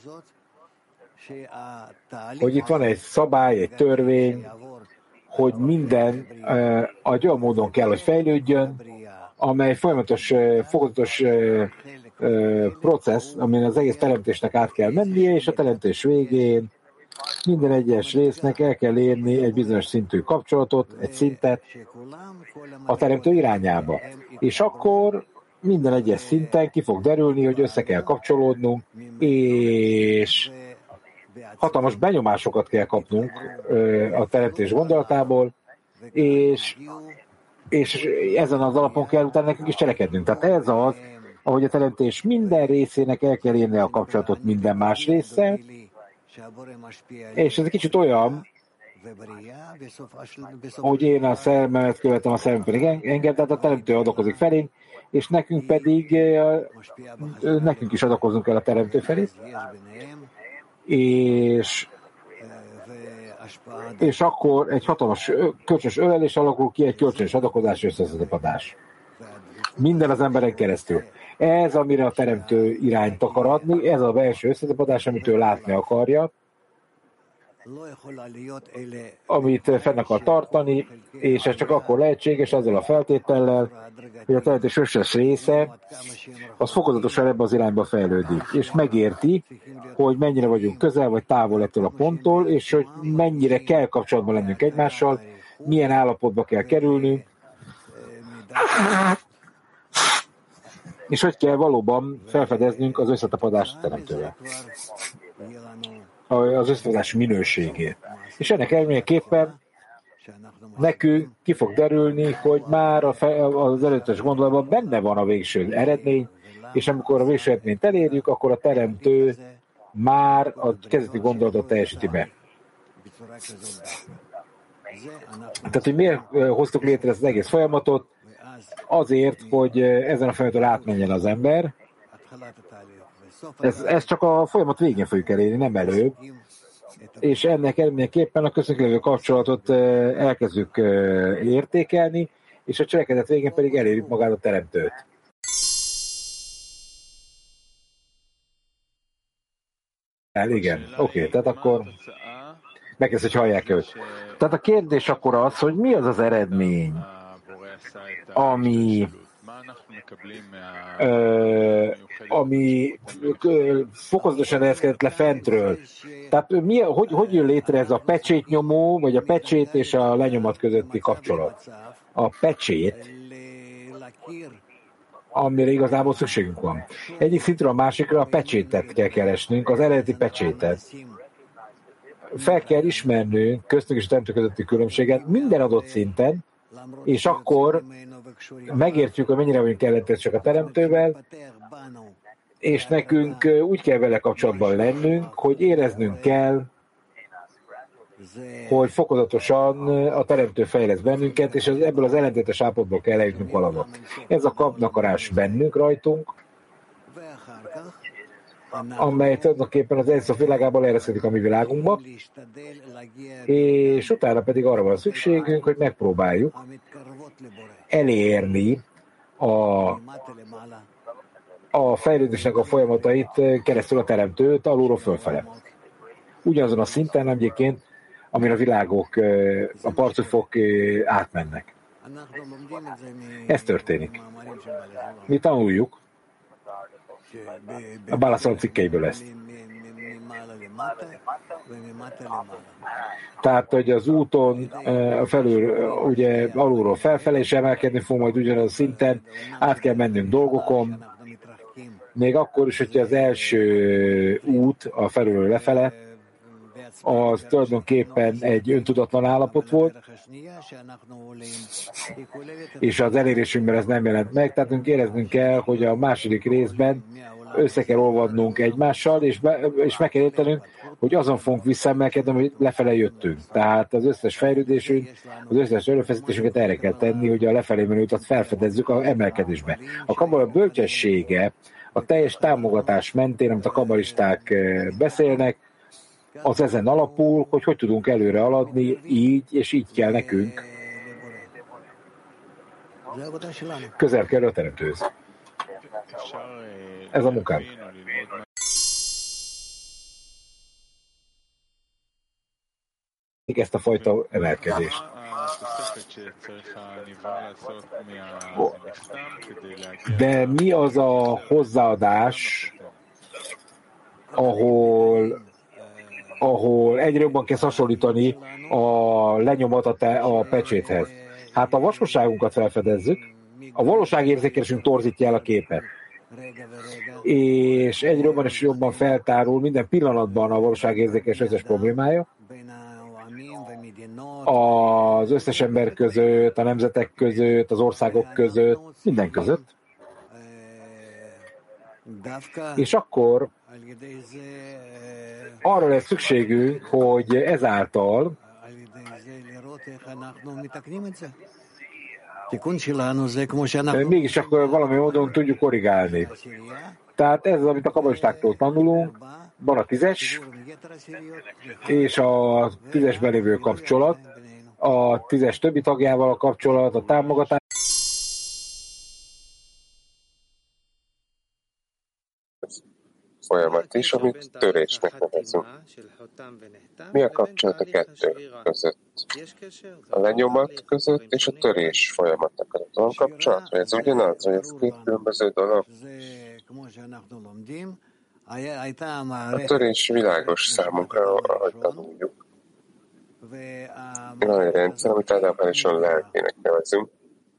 itt van egy szabály, egy törvény, hogy minden egy olyan módon kell, hogy fejlődjön, amely folyamatos, fokozatos processz, amin az egész teremtésnek át kell mennie, és a teremtés végén minden egyes résznek el kell érni egy bizonyos szintű kapcsolatot, egy szintet a teremtő irányába. És akkor minden egyes szinten ki fog derülni, hogy össze kell kapcsolódnunk, és hatalmas benyomásokat kell kapnunk a teremtés gondolatából, és ezen az alapon kell utána nekünk is cselekednünk. Tehát ez az, ahogy a teremtés minden részének el kell érni a kapcsolatot minden más résszel, és ez egy kicsit olyan, hogy én a szerelmemet követem, a szerelem pedig engem, tehát a teremtő adakozik felénk, és nekünk pedig, nekünk is adakozunk el a teremtő felé, és akkor egy hatalmas kölcsönös ölelés alakul ki, egy kölcsönös adakozás és összeszedapodás. Minden az emberen keresztül. Ez, amire a teremtő irányt akar adni, ez a belső összeszedapodás, amit ő látni akarja, amit fenn akar tartani, és ez csak akkor lehetséges azzal a feltétellel, hogy a teremtés összes része az fokozatosan ebbe az irányba fejlődik, és megérti, hogy mennyire vagyunk közel vagy távol ettől a ponttól, és hogy mennyire kell kapcsolatban lennünk egymással, milyen állapotba kell kerülnünk, és hogy kell valóban felfedeznünk az összetapadást teremtővel. Az összetapadás minőségét. És ennek eredményeképpen nekünk ki fog derülni, hogy már az előttes gondolatban benne van a végső eredmény, és amikor a végső eredményt elérjük, akkor a teremtő már a kezdeti gondolatot teljesíti be. Tehát, hogy miért hoztuk létre ezt az egész folyamatot? Azért, hogy ezen a folyamaton átmenjen az ember. Ez csak a folyamat végén fogjuk elérni, nem előbb. És ennek eredményeképpen a köztünk lévő kapcsolatot elkezdjük értékelni, és a cselekedet végén pedig elérjük magát a teremtőt. Igen, oké, tehát akkor megkezd, hogy hallják őt. Tehát a kérdés akkor az, hogy mi az az eredmény, ami fokozatosan helyezkedett le fentről. Tehát hogy jön létre ez a pecsétnyomó, vagy a pecsét és a lenyomat közötti kapcsolat? A pecsét, amire igazából szükségünk van. Egyik szintről a másikra a pecsétet kell keresnünk, az eredeti pecsétet. Fel kell ismernünk köztünk és a teremtő közötti különbséget minden adott szinten, és akkor megértjük, hogy mennyire vagyunk ellentétesek a teremtővel, és nekünk úgy kell vele kapcsolatban lennünk, hogy éreznünk kell, hogy fokozatosan a teremtő fejlesz bennünket, és ebből az ellentétes állapotból kell eljutnunk valahol. Ez a kapnakarás bennünk, rajtunk, amely tulajdonképpen az egész világában leereszkedik a mi világunkba, és utána pedig arra van szükségünk, hogy megpróbáljuk elérni a fejlődésnek a folyamatait keresztül a teremtőt alulról fölfele. Ugyanazon a szinten egyébként, amin a világok, a parcufok átmennek. Ez történik. Mi tanuljuk a Bálaszalom cikkeiből ezt. Tehát, hogy az úton felül, ugye alulról felfelé is emelkedni fog majd ugyanaz a szinten, át kell mennünk dolgokon, még akkor is, hogyha az első út a felülről lefele, az tulajdonképpen egy öntudatlan állapot volt, és az elérésünkben ez nem jelent meg, tehát éreznünk kell, hogy a második részben össze kell olvadnunk egymással, és meg kell értenünk, hogy azon fogunk visszaemelkedni, hogy lefele jöttünk. Tehát az összes fejlődésünk, az összes erőfeszítésünket erre kell tenni, hogy a lefelé menő utat felfedezzük a emelkedésbe. A kabala bölcsessége a teljes támogatás mentén, amit a kabalisták beszélnek, az ezen alapul, hogy tudunk előre haladni, így, és így kell nekünk. Közel kell a teremtőhöz. Ez a munkánk. Ezt a fajta emelkedést. De mi az a hozzáadás, ahol egyre jobban kell hasonlítani a lenyomat a pecséthez? Hát a vaskosságunkat felfedezzük, a valóságérzékelésünk torzítja el a képet. És egyre jobban és jobban feltárul minden pillanatban a valóságérzékelés összes problémája. Az összes ember között, a nemzetek között, az országok között, minden között. És akkor arra lesz szükségünk, hogy ezáltal mégis akkor valami módon tudjuk korrigálni. Tehát ez az, amit a kabalistáktól tanulunk, van a 10-es, és a 10-esben lévő kapcsolat, a 10-es többi tagjával a kapcsolat, a támogatás. Folyamat is, amit törésnek nevezünk. Mi a kapcsolat a kettő között? A lenyomat között és a törés folyamata között van kapcsolat? Vagy ez ugyanaz, vagy ez két különböző dolog? A törés világos számunkra, ahogy tanuljuk. Van egy rendszer, amit általában lelkének nevezünk.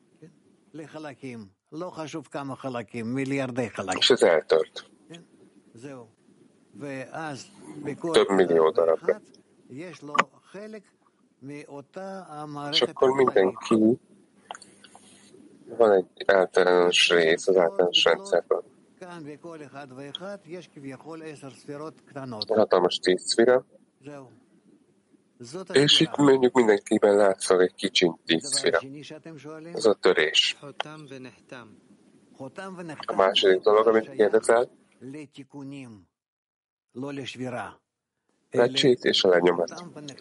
És ez eltört. Több millió darabra. És akkor mindenki van egy általános rész az általános rendszerben. Hatalmas 10 szféra, és itt mondjuk mindenkiben látszik egy kicsi 10 szféra. Ez a törés. A második dolog, amit kérdezel, pecsét és a lenyomat.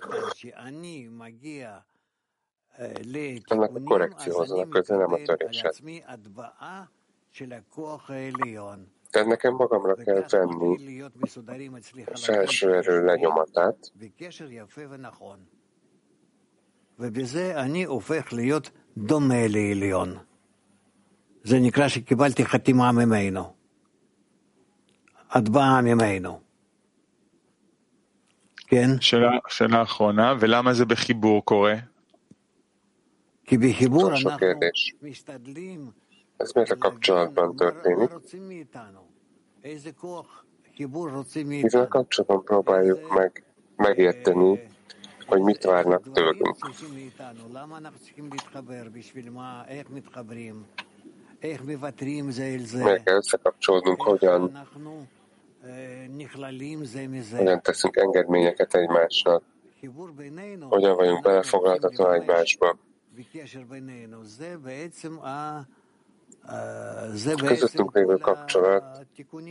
Annak a korrekcióhoz van a köze, nem a töréshez. Tehát nekem magamra kell venni a felső erő lenyomatát, זה נקרא שקיבלתי חתימה ממנו. הטבעה ממנו. כן? שאלה אחרונה, ולמה זה בחיבור קורה? כי בחיבור אנחנו משתדלים ez miért a kapcsolatban történik? Hiszen a kapcsolatban próbáljuk megérteni, hogy mit várnak tőlünk. Miért kell összekapcsolódnunk, hogyan teszünk engedményeket egymásnak, hogyan vagyunk belefoglaltatva egymásba. Közöttünk lévő kapcsolat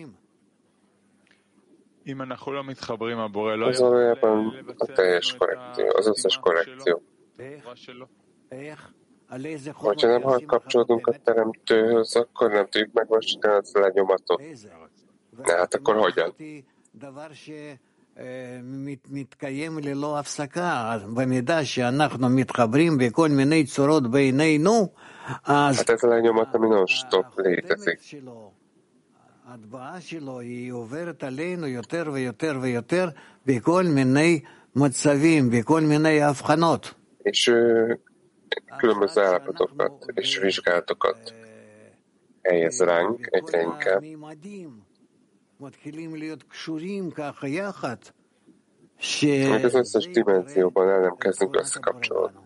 az valójában a teljes korrekció, az összes korrekció. Hogyha nem kapcsolódunk a teremtőhöz, akkor nem tudjuk megvalósítani az lenyomatot. Na hát akkor hogyan? מתקיים ללא הפסקה, במידה שאנחנו מתחברים בכל מיני צורות בינינו, אז hát ez a lenyomat, ami non-stop létezik. ההטבעה שלו היא עוברת עלינו יותר ויותר ויותר בכל מיני מצבים, בכל מיני הבחנות. És különböző állapotokat és vizsgálatokat helyez ránk egyre inkább. Amíg az összes dimenzióban el nem kezdünk összekapcsolódni.